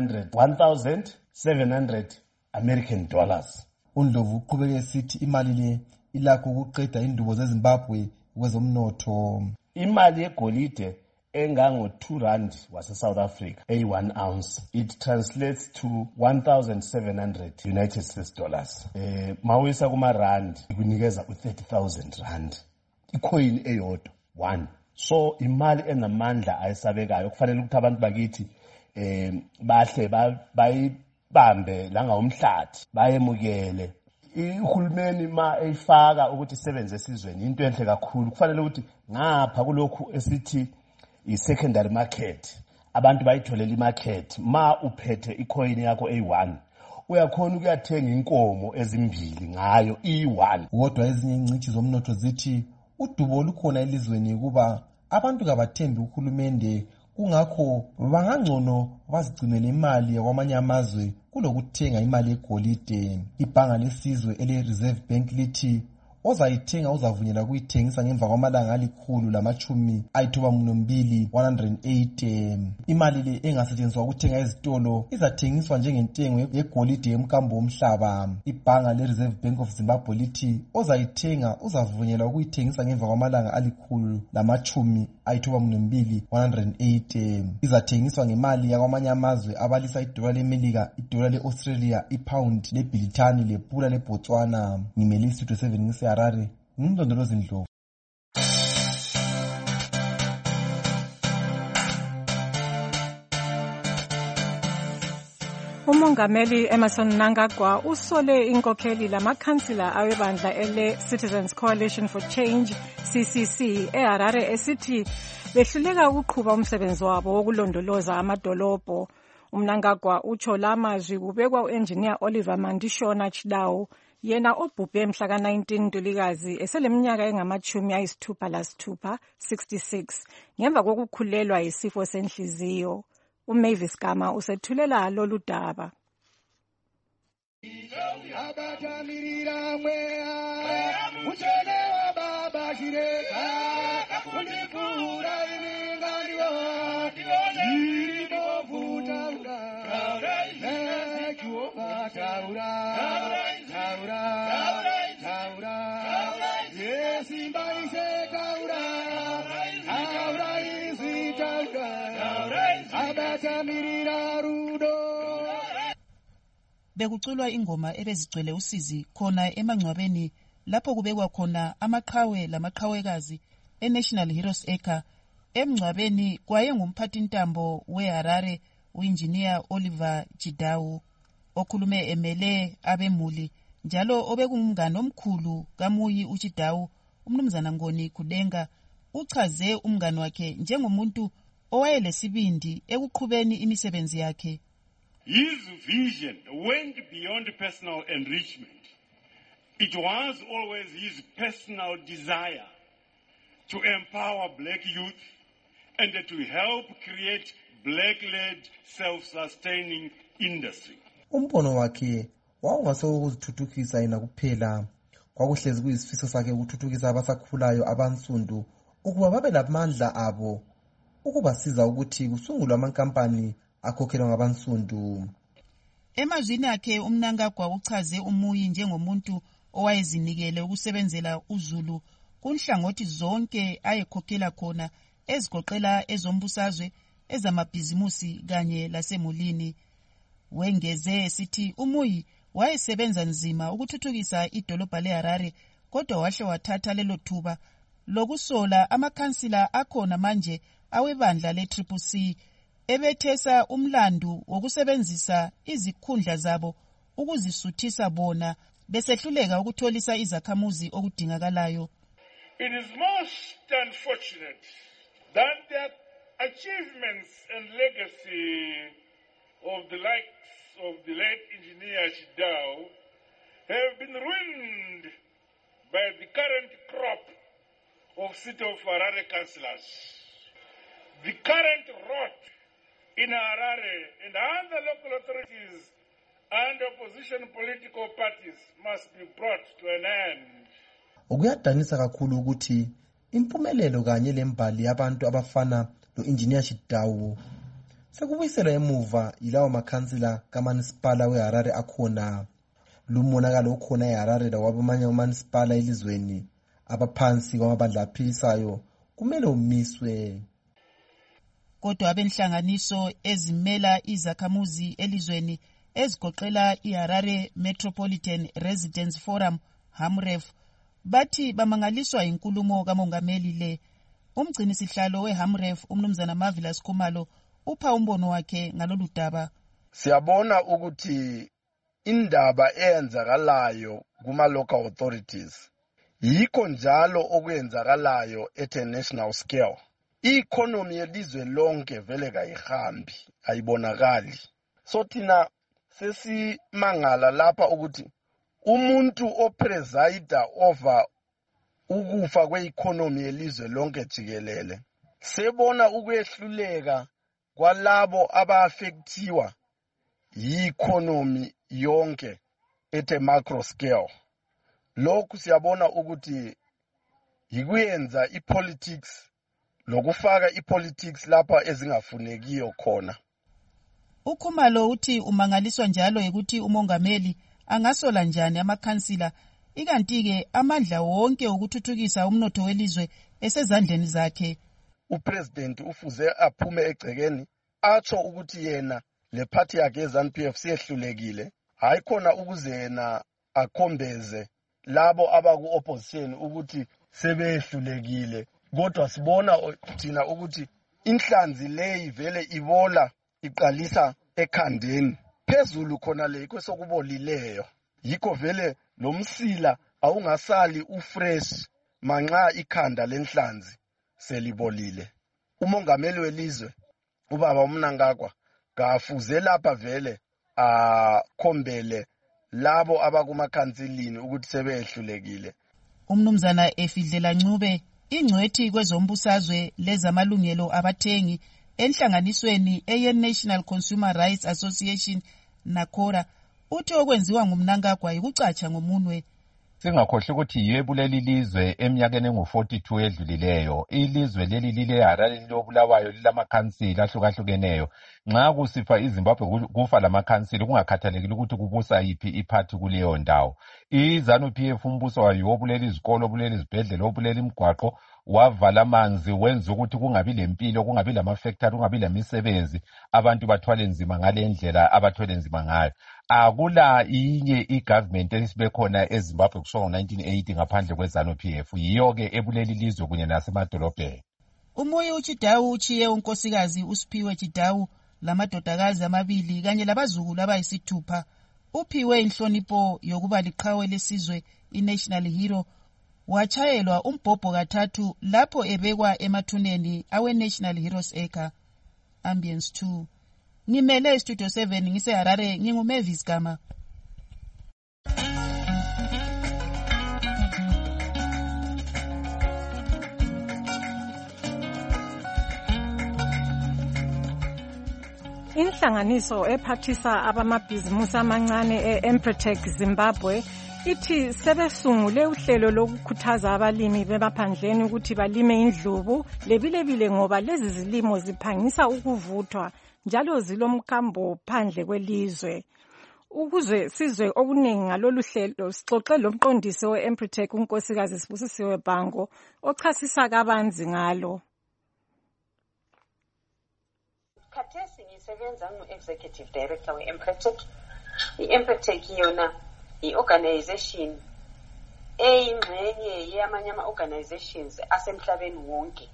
seven hundred American dollars. uNdlovu uqhubeke esithi imali le ilakho ukuqeda indubo zeZimbabwe kwezomnotho. Imali yegolide engango two rand wase South Africa, a one ounce, it translates to one thousand seven hundred United States dollars. Eh mawisa kuma rand ikunikeza u thirty thousand rand. Icoin eyodwa one. So imali enamandla ayesabekayo kufanele ukuthi abantu bakithi eh bahle bayibambe la ngawumhlathi bayemukele. Uhulumeni ma eyifaka ukuthi isebenze esizweni into enhle kakhulu. Kufanele ukuthi ngapha kulokhu esithi i-secondary market abantu bayitholela imarket. Ma uphethe icoin yakho A one uyakhona ukuyathenga inkomo ezimbili ngayo E one. Kodwa ezinye ingcitshi zomnotho zithi udubo lukhona elizweni kuba abantu kabathembi uhulumende, kungakho bangangcono bazigcinele imali yakwamanye amazwe kulokuthenga imali yegolide. Ibhanga lesizwe ele Reserve Bank lithi ozayithenga uzavunyelwa kuyithengisa ngemva kwamalanga alikhulu lamachumi ayithoba mbili one hundred eighty. Imali le engasetshenziswa ukuthenga ezitolo izathengiswa njengentengo yegolide yemkambo womhlaba. Ibhanga le Reserve Bank of Zimbabwe lithi ozayithenga uzavunyelwa ukuyithengisa ngemva kwamalanga alikhulu lamachumi ayithoba mbili one hundred eighty. Izathengiswa ngemali yakwamanye amazwe abalisa idola leMelika, idola leAustralia, ipound leBrithani, lepula leBotswana. Ngimele Studio seven ngise Harare, ngumndondolozi Ndlovu. Umongameli Emmerson Mnangagwa usole inkokheli lamakhansila awebandla ele Citizens Coalition for Change C C C eHarare esithi behluleka ukuqhuba umsebenzi wabo wokulondoloza amadolobho. Umnangagwa utsho la mazwi kubekwa uengineer Oliver Mandishona Chidawu, yena obhubhe mhla ka nineteen Ntulikazi eseleminyaka engamachumi ayisithupha lasithupha sixty-six ngemva kokukhulelwa yisifo senhliziyo. uMavis Gama usethulela lolu daba. Bekuculwa ingoma ebezigcwele usizi khona emangcwabeni lapho kubekwa khona amaqhawe lamaqhawekazi eNational Heroes Acre. Emngcwabeni kwaye ngumphathi ntambo weHarare uengineer Oliver Chidawu okhulume emele abemuli njalo obekungumngane omkhulu kaMuyi uChidawu. Umnumzana Ngoni Kudenga uchaze umngane wakhe njengomuntu owayelesibindi ekuqhubeni imisebenzi yakhe. His vision went beyond personal enrichment. It was always his personal desire to empower black youth and to help create black-led self-sustaining industry. Umbono wakhe wawungasokuzithuthukisa yena kuphela, kwakuhlezi kuyisifiso sakhe ukuthuthukisa abasakhulayo abansundu ukuba babe lamandla abo ukubasiza ukuthi kusungulwe amankampani akhokhelwa ngabansundu. Emazwini akhe uMnangagwa uchaze uMuyi njengomuntu owayezinikele ukusebenzela uZulu kunhlangothi zonke ayekhokhela khona ezigoqela ezombusazwe, ezamabhizimusi kanye lasemulini. Wengeze esithi uMuyi wayesebenza nzima ukuthuthukisa idolobha leHarare, kodwa wahle wathatha lelo thuba lokusola amakhansila akhona manje awebandla le-Triple C, ebethesa umlandu wokusebenzisa izikhundla zabo ukuzisuthisa bona besehluleka ukutholisa izakhamuzi okudingakalayo. It is most unfortunate that the achievements and legacy of the likes of the late engineer Shidao have been ruined by the current crop of City of Harare councillors. The current rot in Harare and other local authorities and opposition political parties must be brought to an end. Ukuyadanisa kakhulu ukuthi impumelelo kanye lembali yabantu abafana lo-engineer Shidao sekubuyiselwa emuva yilawo makhansila kamasipala weHarare akhona. Lumonakalo okhona eHarare lawabamanye umanisipala elizweni abaphansi kwamabandla aphilisayo kumele umiswe. Kodwa abenhlanganiso ezimela izakhamuzi elizweni ezigoqela iHarare Metropolitan Residents Forum HAMREF bathi bamangaliswa inkulumo kamongameli le. Umgcini sihlalo weHAMREF umnumzana Marvelous Khumalo upha umbono wakhe ngalolu daba. Siyabona ukuthi indaba eyenzakalayo kuma local authorities yikho njalo okuyenzakalayo at a national scale. I-economy yelizwe lonke vele kayihambi, ayibonakali. So thina sesimangala lapha ukuthi umuntu opresida over ukufa kwe-economy yelizwe lonke jikelele sebona ukwehluleka kwalabo aba-affectiwa yi-economy yonke at a macro scale. Lokhu siyabona ukuthi yikuyenza i-politics lokufaka i-politics lapha ezingafunekiyo khona. Ukhumalo uthi umangaliswa njalo ukuthi umongameli angasola njani amakhansila, ikanti-ke amandla wonke ukuthuthukisa umnotho welizwe esezandleni zakhe. Upresident ufuze aphume egcekeni atsho ukuthi yena le party yakhe ye-ZANU-P F sehlulekile, hayi khona ukuze yena akhombeze labo abaku-opposition ukuthi sebehlulekile. Kodwa sibona thina ukuthi inhlanzi leyi vele ibola iqalisa ekhandeni phezulu khona le kwesokubolileyo. Yikho vele lo msila awungasali ufresh manxa ikhanda lenhlanzi selibolile. Umongameli welizwe ubaba uMnangagwa kafuze lapha vele akhombele labo abakumakhansilini ukuthi sebehlulekile. Umnumzana Efidlela Ncube ingcwethi kwezombusazwe lezamalungelo abathengi enhlanganisweni eye-National Consumer Rights Association NACORA uthi okwenziwa nguMnangagwa yikucatsha ngomunwe. Singakhohle ukuthi yebo leli lizwe eminyakeni engu forty-two edlulileyo ilizwe leli lile Harare lobulawayo lilamakhansila ahlukahlukeneyo. Nxa kusifa iZimbabwe kufa lamakhansila kungakhathalekile ukuthi kubusa yiphi iphathi kuleyo ndawo. iZANU-P F umbuso wayo obulela izikolo, obulela izibhedlela, obulela imigwaqo, wavala amanzi, wenza ukuthi kungabi lempilo, kungabi lamafactory, kungabi lemisebenzi, abantu bathwale nzima ngale ndlela abathwele nzima ngayo. Akula inye igovernment esibe khona eZimbabwe kusho nineteen eighty ngaphandle kweZANU-P F, yiyo ke ebuleli lizwe kunye nasemadolobheni. Umoya uChidawu uchiye unkosikazi uSiphiwe Chidawu lamadodakazi amabili kanye labazukulu abayisithupha. Uphiwe inhlonipho yokuba liqhawe lesizwe i-National Hero, wachayelwa umbhobho kathathu lapho ebekwa emathuneni awe-National Heroes Acre. Ambience two. Ngimele Studio seven ngise Harare, nginguMavis Gama. Inhlanganiso ephathisa abamabhizimusi amancane e-Empretec Zimbabwe ithi sebesungule uhlelo lokukhuthaza abalimi bemaphandleni ukuthi balime indlubu lebilebile ngoba lezi zilimo ziphangisa ukuvuthwa njalo zilomkhambo phandle kwelizwe. Ukuze sizwe okuningi ngalolu hlelo sixoxe lo mqondisi we-Empretec unkosikazi Sibusisiwe Bhango ochasisa kabanzi ngalo. Khathesi ngisebenza ngu-Executive Director we-Empretec. I-Empretec yona i-organization eyingxenye yamanye ama-organizations asemhlabeni wonke.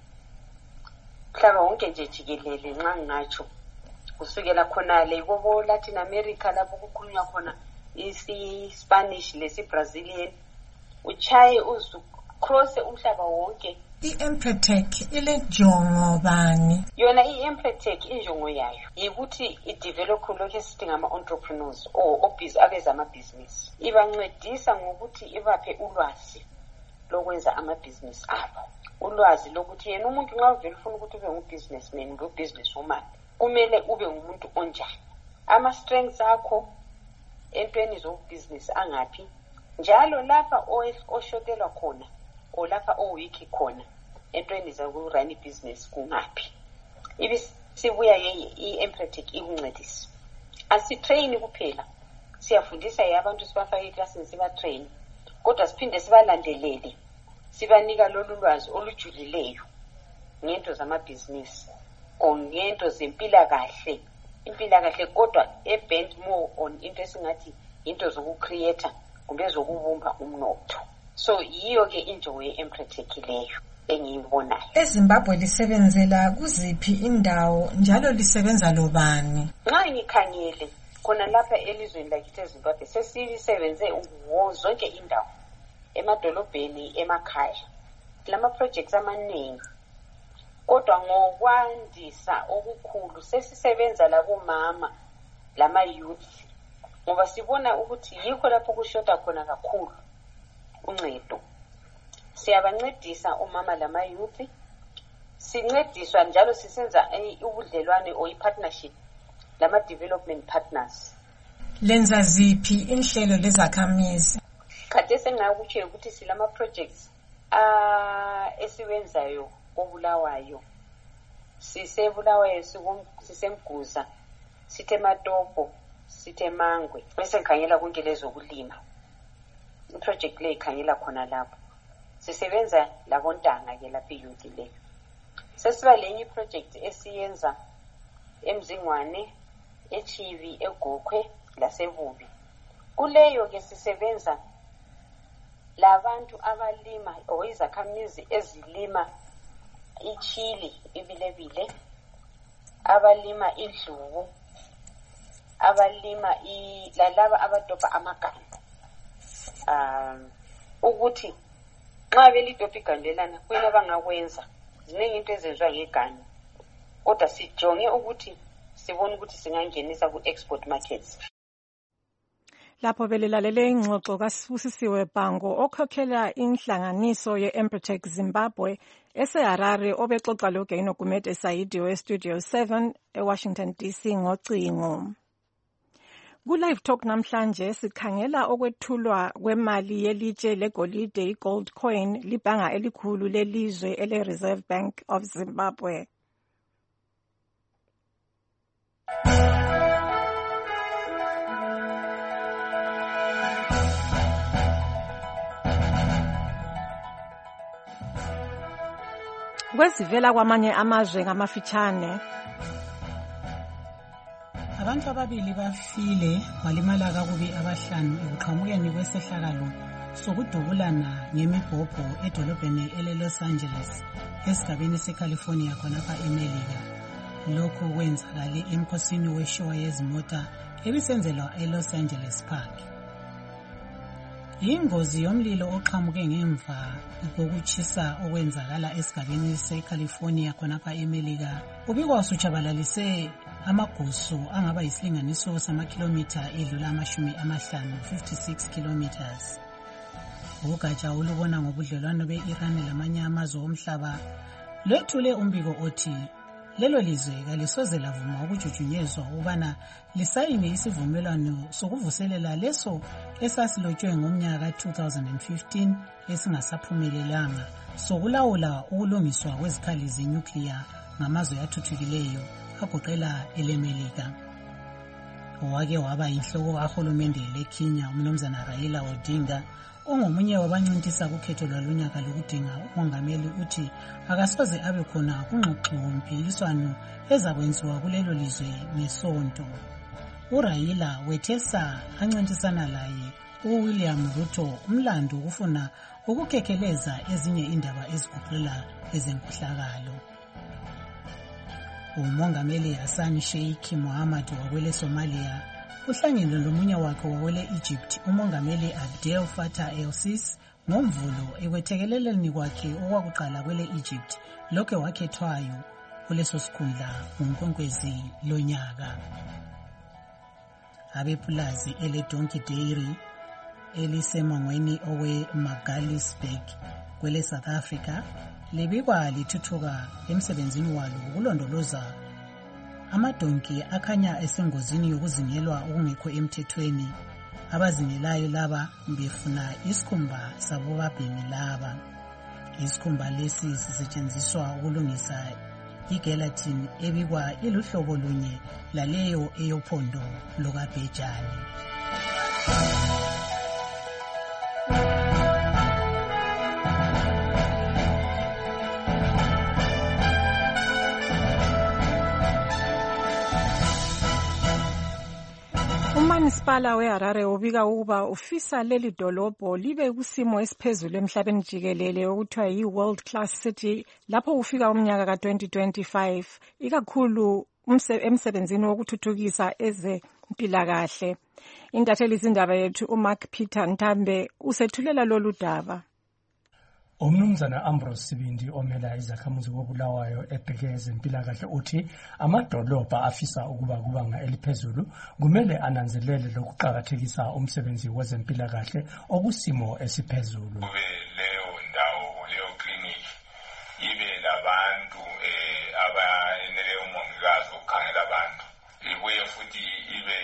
Mhlaba wonke nje jikelele nxa ngatsho. Kusukela khona le kobo Latin America lapho kukhulunywa khona isi-Spanish lesi-Brazilian. Uchaye uzu cross umhlaba wonke. I-Empretec ilenjongo bani? Yona i-Empretec injongo yayo yikuthi i-develop lokho esithi ngama-entrepreneurs or abeza amabhizinisi. Ibancedisa ngokuthi ibaphe ulwazi lokwenza amabhizinisi abo. Ulwazi lokuthi yena umuntu nxa uvela ufuna ukuthi ube ngu-businessman, ngu-businesswoman, kumele ube ngumuntu onjani. Ama-strengths akho entweni zobhizinisi angaphi. Njalo lapha oshotelwa khona o lapha owiki khona entweni zakurun ibhizinisi kungaphi. Ibisibuya i-Empretec ikuncedisa. Asitrain kuphela. Siyafundisa yabantu sibafake eklasini sibatrain. Kodwa siphinde sibalandelele. Sibanika lolu lwazi olujulileyo ngento zamabhizinisi o ngento zempilakahle. Impilakahle kodwa e-bend more on into esingathi into zokucreate kumbe zokubumba umnotho. So yiyo ke injongo ye-Empretec leyo engiyibonayo. EZimbabwe lisebenzela kuziphi indawo njalo lisebenza lobani? Nxa ngikhangele khona lapha elizweni lakithi eZimbabwe sesisebenze zonke indawo emadolobheni emakhaya. Lama projects amaningi. Kodwa ngokwandisa okukhulu sesisebenza labo mama lama youth. Ngoba sibona ukuthi yikho lapho kushoda khona kakhulu uncedo. Siyabancedisa umama lama youth. Sincediswa njalo sisenza ubudlelwane or i-partnership lama development partners. Lenza ziphi inhlelo lezakhamizi? Kade sengakutshe ukuthi silama projects ah esiwenzayo obulawayo. Sisebulawayo sisemguza, sithe Matopo, sithe Mangwe. Bese ngikhangela konke lezo kulima. I-project le ikhangela khona lapho. Sisebenza labontanga ke lapha youth le. Sesiba lenye i-project esiyenza eMzingwane, eChivi, eGokhwe, laseVubi. Kuleyo ke sisebenza labantu abalima oyizakhamizi ezilima ichili ibilebile, abalima idlubu, abalima lalaba abadobha amaganga. Um ukuthi nxa belidobha igandelana kuyena bangakwenza ziningi into ezenziwa ngegani. Kodwa sijonge ukuthi sibone ukuthi singangenisa ku-export markets. Lapho belilalele ingxoxo kaSibusisiwe Bhango okhokhela inhlanganiso ye-Empretec Zimbabwe eseHarare obexoxa loGaino Gumede Saidi we-Studio seven eWashington D C ngocingo. Ku-Live Talk namhlanje sikhangela okwethulwa kwemali yelitshe legolide i-gold coin libhanga elikhulu lelizwe ele-Reserve Bank of Zimbabwe. Kwezivela kwamanye amazwe ngamafitshane. Abantu ababili bafile walimala kakubi abahlanu ekuqhamukeni kwesehlakalo sokudubulana ngemibhobho edolobheni ele-Los Angeles esigabeni seCalifornia khonapha eMelika. Lokho kwenzakale emkhosini weshow yezimota ebisenzelwa eLos Angeles Park. Ingozi yomlilo oqhamuke ngemva kokutshisa okwenzakala esigabeni seCalifornia khonapha eMelika ubikwa usutshabalalise amagusu angaba yisilinganiso samakhilomitha edlula amashumi amahlanu fifty-six kilometers. Ugatsha olubona ngobudlelwano be-Iran lamanye amazwe omhlaba lwethule umbiko othi lelo lizwe kalisoze lavuma ukujujunyezwa ukubana lisayine isivumelwano sokuvuselela leso esasilotshwe ngomnyaka two thousand fifteen esingasaphumelelanga sokulawula ukulungiswa kwezikhali zenyukliya. nuclear, ngamazo yathuthukileyo agoqela eleMelika. owake waba yinhloko kahulumende leKenya umnumzana Raila Odinga ongomunye wabancintisa kukhetho lwalunyaka lokudinga umongameli uthi akasoze abe khona kungxoxo-mpikiswano ezakwenziwa kulelo lizwe ngesonto. URaila wethesa ancintisana laye uWilliam Ruto umlando ukufuna ukukekheleza ezinye indaba eziguqulela ezenkohlakalo. Umongameli Hassan Sheikh Mohamud wakwele Somalia uhlangene lomunye wakhe wakwele Egypt umongameli Abdel Fattah el-Sisi ngomvulo ekwethekeleleni kwakhe okwakuqala kwele Egypt lokho wakhethwayo kuleso sikhundla ngunkwenkwezi lonyaka. Abepulazi ele Donkey Dairy elisemangweni owe Magaliesburg kwele South Africa libikwa lithuthuka emsebenzini walo ukulondoloza amadonki akhanya esengozini yokuzingelwa okungekho emthethweni. Abazingelayo laba befuna isikhumba sabo babhemi laba. Isikhumba lesi sisetshenziswa ukulungisa igelatin ebikwa iluhlobo lunye laleyo eyophondo lokabhejane. uManisipala weHarare ubika ukuba ufisa leli dolobho libe kusimo esiphezulu emhlabeni jikelele okuthiwa yi-World Class City lapho ufika umnyaka ka twenty twenty-five ikakhulu emsebenzini wokuthuthukisa ezempilakahle. Intatheli zindaba yethu uMark Peter Ntambe usethulela lolu daba. Umnumzana Ambrose Sibindi omela izakhamuzi koBulawayo ebheke ezempilakahle uthi amadolobha afisa ukuba kubanga eliphezulu kumele ananzelele lokuqhakathekisa umsebenzi wezempilakahle okusimo esiphezulu. Leyo ndawo leyo clinic ibe labantu abayenele umongikazi ukukhangela abantu. Ibuye futhi ibe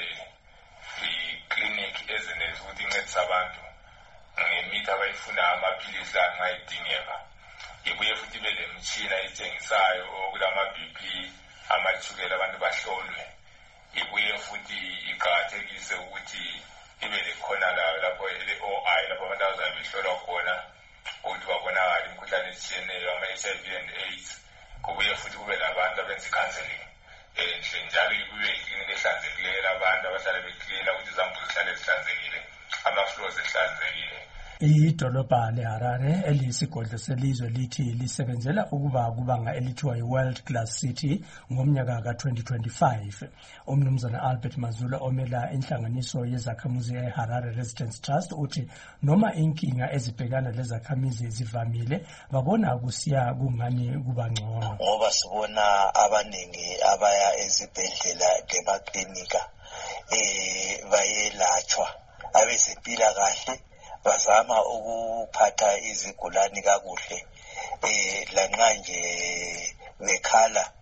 i-clinic ezenele ukuthi incedise abantu ngemithi abayifuna amaphilisi angayidingeka. Ibuye futhi ibe lemitshina ethengisayo okulama-B P amachukela abantu bahlolwe. Ibuye futhi iqakathekise ukuthi ibe lekhona layo lapho ele-O I lapho abantu abazabe behlolwa khona ukuthi babonakale imikhuhlane etshiyeneyo ama-H I V and AIDS. Kubuye futhi kube labantu abenza i-counseling enhle njalo ibuye iklinika ehlanzekileyo abantu abahlala beklina ukuthi izambuzi zihlale zihlanzekile, ama-floors zihlanzekile. Idolobha leHarare eliyisigodlo selizwe lithi lisebenzela ukuba kubanga elithiwa yi-World Class City ngomnyaka ka twenty twenty-five. Umnumzana Albert Mazula omela inhlanganiso yezakhamuzi eHarare Residents Trust uthi noma inkinga ezibhekana lezakhamizi zivamile babona kusiya kungani kuba ngcono. Ngoba sibona abaningi abaya ezibhedlela lemaklinika eh bayelatshwa abezempilakahle bazama ukuphatha izigulani kakuhle eh lanxa nje bekhala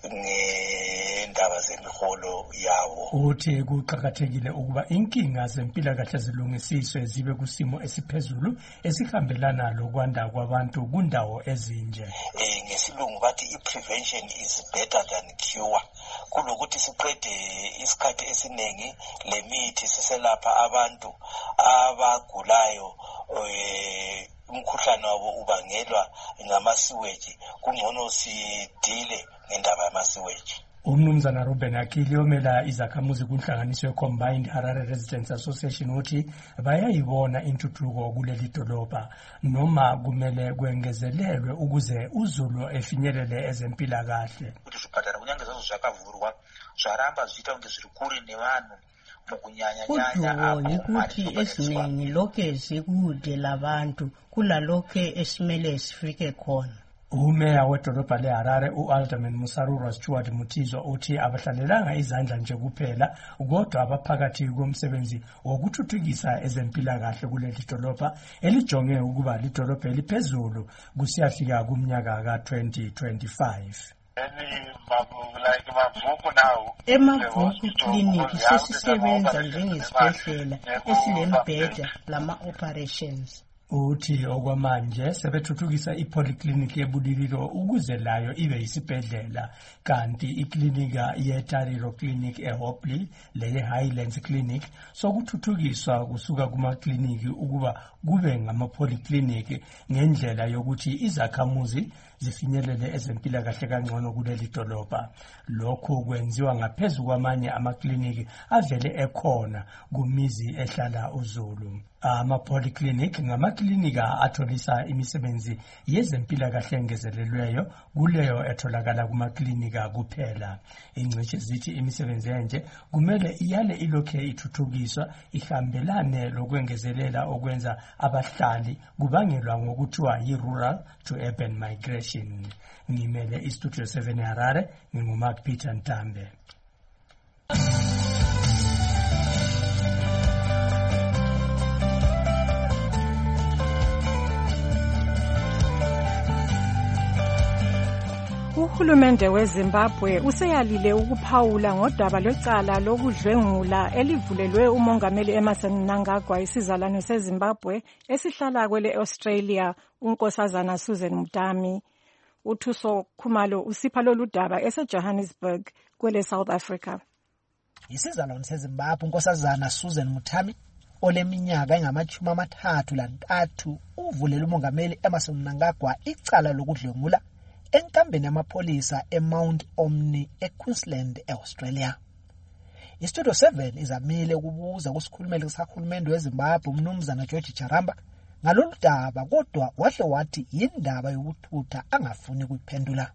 ngendaba zemiholo yawo. Uthi kuqhakathekile ukuba inkinga zempilakahle zilungisiswe zibe kusimo esiphezulu esihambelana lokwanda kwabantu kundawo ezinje. Eh ngesilungu bathi i-prevention is better than cure. Kulokuthi siqede isikhathi esiningi lemithi siselapha abantu abagulayo eh umkhuhlane wabo ubangelwa ngamasiweji kungcono sidile ngendaba yamasiweji. Umnumzana Ruben Akili omela izakhamuzi kunhlanganiso ye-Combined Harare Residents Association uthi bayayibona intuthuko kuleli dolobha noma kumele kwengezelelwe ukuze uZulu efinyelele ezempilakahle. Kuti zvipatara kunyange zvazvo zvakavhurwa zvaramba zviita kunge zviri kure nevanhu Kuduwo yikuthi esiningi lokhe zikude labantu kulalokhe esimele sifike khona. Umeya wedolobha leHarare u-Alderman Musaruro Stuart Mutizwa uthi abahlalelanga izandla nje kuphela kodwa abaphakathi komsebenzi wokuthuthukisa ezempilakahle kuleli dolobha elijonge ukuba lidolobha eliphezulu kusiyafika kumnyaka ka twenty twenty-five. Emavuku kliniki sesisebenza njengesibhedlela esinemibheda lama-operations. uthi okwamanje sebethuthukisa ipolyclinic ebudililo ukuze layo ibe yisibhedlela, kanti iklinika yeTariro Clinic eHopley leye Highlands Clinic sokuthuthukiswa kusuka kumakliniki ukuba kube ngamapolyclinic ngendlela yokuthi izakhamuzi zifinyelele ezempilakahle kangcono kuleli dolobha. Lokhu kwenziwa ngaphezulu kwamanye amakliniki avele ekhona kumizi ehlala uZulu. Ama-polyclinic ngamaklinika atholisa imisebenzi yezempilakahle engezelelweyo kuleyo etholakala kumaklinika kuphela. Ingcitshi zithi imisebenzi enje kumele iyale ilokhe ithuthukiswa ihambelane lokwengezelela okwenza abahlali kubangelwa ngokuthiwa yi-rural to urban migration. Ngimele iStudio seven Harare, nginguMark Peter Ntambe. Uhulumende weZimbabwe useyalile ukuphawula ngodaba lwecala lokudlwengula elivulelwe umongameli Emmerson Mnangagwa isizalwane seZimbabwe esihlala kwele Australia unkosazana Susan Mutami. Uthuso Khumalo usipha lolu daba eseJohannesburg kwele South Africa. Isizalwane seZimbabwe unkosazana Susan Mutami oleminyaka engamachumi amathathu lantathu uvulela umongameli Emmerson Mnangagwa icala lokudlwengula enkambeni yamapolisa eMount Omni eQueensland eAustralia. IStudio seven izamile ukubuza kusikhulumeli sakahulumende weZimbabwe umnumzana George Charamba ngalolu daba, kodwa wahle wathi yindaba yokuthutha angafuni kuyiphendula.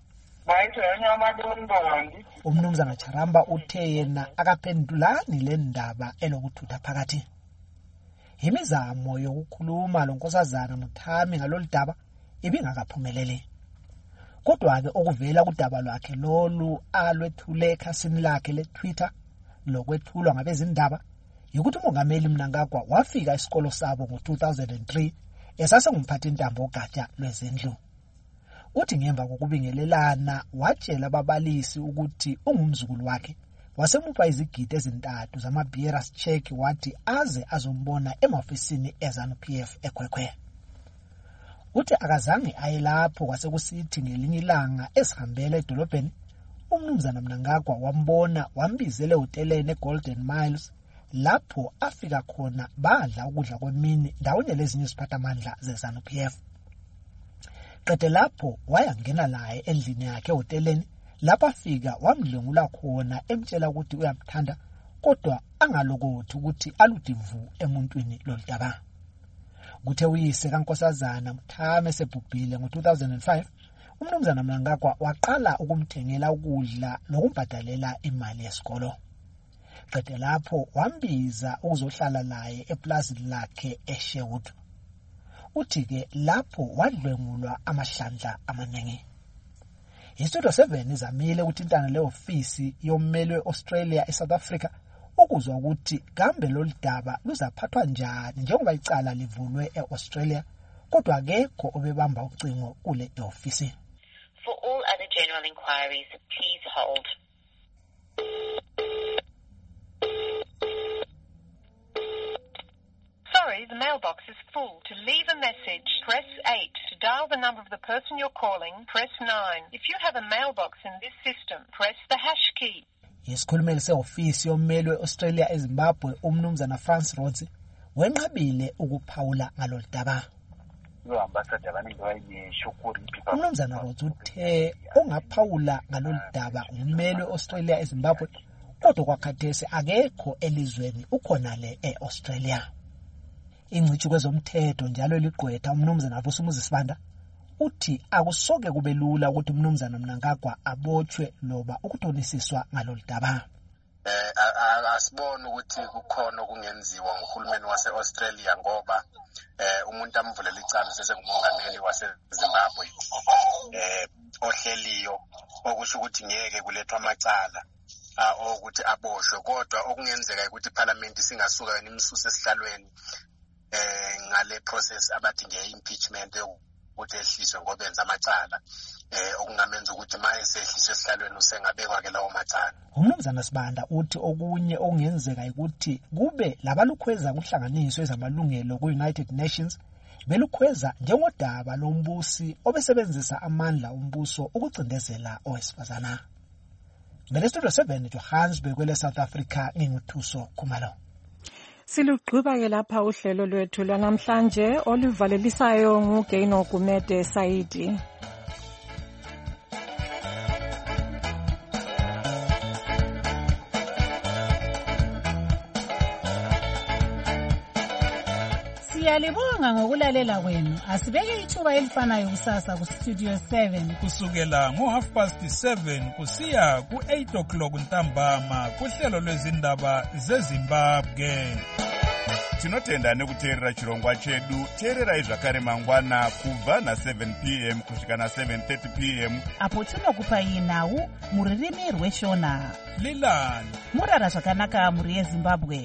Umnumzana Charamba uthe yena akaphendulani le ndaba elokuthutha phakathi. Imizamo yokukhuluma lonkosazana Mutami ngalolu daba ibingakaphumeleli. Kodwa-ke okuvela kudaba lwakhe lolu alwethule ekhasini lakhe le-Twitter lokwethulwa ngabezindaba yikuthi umongameli Mnangagwa wafika isikolo sabo ngo-two thousand three esasengumphathi intambo ogatsha lwezindlu. Uthi ngemva kokubingelelana watshela ababalisi ukuthi ungumzukulu wakhe wasemupha izigidi ezintathu zama-bearers check wathi aze azombona emafisini eZANU-P F eKwekwele. Uthi akazange aye lapho kwasekusithi ngelinye ilanga esihambela edolobheni umnumzana Mnangagwa wambona wambizele hoteleni eGolden Miles lapho afika khona badla ukudla kwemini ndawonye lezinye iziphathamandla zeZANU-P F. Qede lapho wayangena laye endlini yakhe ehoteleni lapho afika wamdlengula khona emtshela ukuthi uyamthanda kodwa angalokothi ukuthi aludivu emuntwini loludaba. Kuthe uyise kankosazana Mutami esebhubhile ngo-two thousand five umnumzana Mnangagwa waqala ukumthengela ukudla nokumbhadalela imali yesikolo. Qede lapho wambiza ukuzohlala laye eplazini lakhe eSherwood. Uthi-ke lapho wadlwengulwa amahlandla amaningi. IStudio seven izamile ukuthintana le-ofisi yommeli we-Australia eSouth Africa ukuzwa ukuthi kambe lolu daba luzaphathwa njani njengoba icala livulwe eAustralia, kodwa akekho obebamba ucingo kule ofisi. For all other general inquiries, please hold. Sorry, the mailbox is full. To leave a message, press eight. To dial the number of the person you're calling, press nine. If you have a mailbox in this system, press the hash key. Isikhulumeli se-ofisi yommeli we-Australia eZimbabwe umnumzana Frans Rhodes wenqabile ukuphawula ngalolu daba. Umnumzana Rhodes uthe ongaphawula ngalolu daba ummeli we-Australia eZimbabwe kodwa kwakhathesi akekho elizweni ukhona le e-Australia. Ingcitshi kwezomthetho njalo ligqwetha umnumzana Vusumuzi Sibanda uthi akusoke kube lula ukuthi umnumzana Mnangagwa abotshwe loba ukuthonisiswa ngalolu daba. Eh asibona ukuthi kukhona okungenziwa nguhulumeni wase-Australia ngoba eh umuntu amvulela icala sesengumongameli waseZimbabwe eh ohleliyo okusho ukuthi ngeke kulethwa amacala ukuthi aboshwe, kodwa okungenzeka ukuthi iParliament singasuka yena imisusa esihlalweni eh ngale process abathi nge-impeachment ukuthi ehliswe ngoba enza amacala eh okungamenza ukuthi maye sehliswe esihlalweni usengabekwa ke lawo macala. Umnumzana Sibanda uthi okunye okungenzeka ukuthi kube labalukhweza kuhlanganiso ezamalungelo ku-United Nations belukhweza njengodaba lombusi obesebenzisa amandla ombuso ukucindezela owesifazana. Ngale Studio seven Johannesburg kwele South Africa nginguthuso Khumalo. Siluqhuba ke lapha uhlelo lwethu lwanamhlanje oluvalelisayo nguGaino Gumede Saidi. Siyalibonga ngokulalela kwenu. Asibeke ithuba elifanayo kusasa ku Studio seven kusukela ngo half past seven kusiya ku eight o'clock ntambama kuhlelo lwezindaba zeZimbabwe. Tinotenda nekuteerera chirongwa chedu. Teerera izvakare mangwana kubva na seven p m kusvika na seven thirty p m apo tinokupai nhau muririmi rweshona. Lilani Murara zvakanaka muri yeZimbabwe.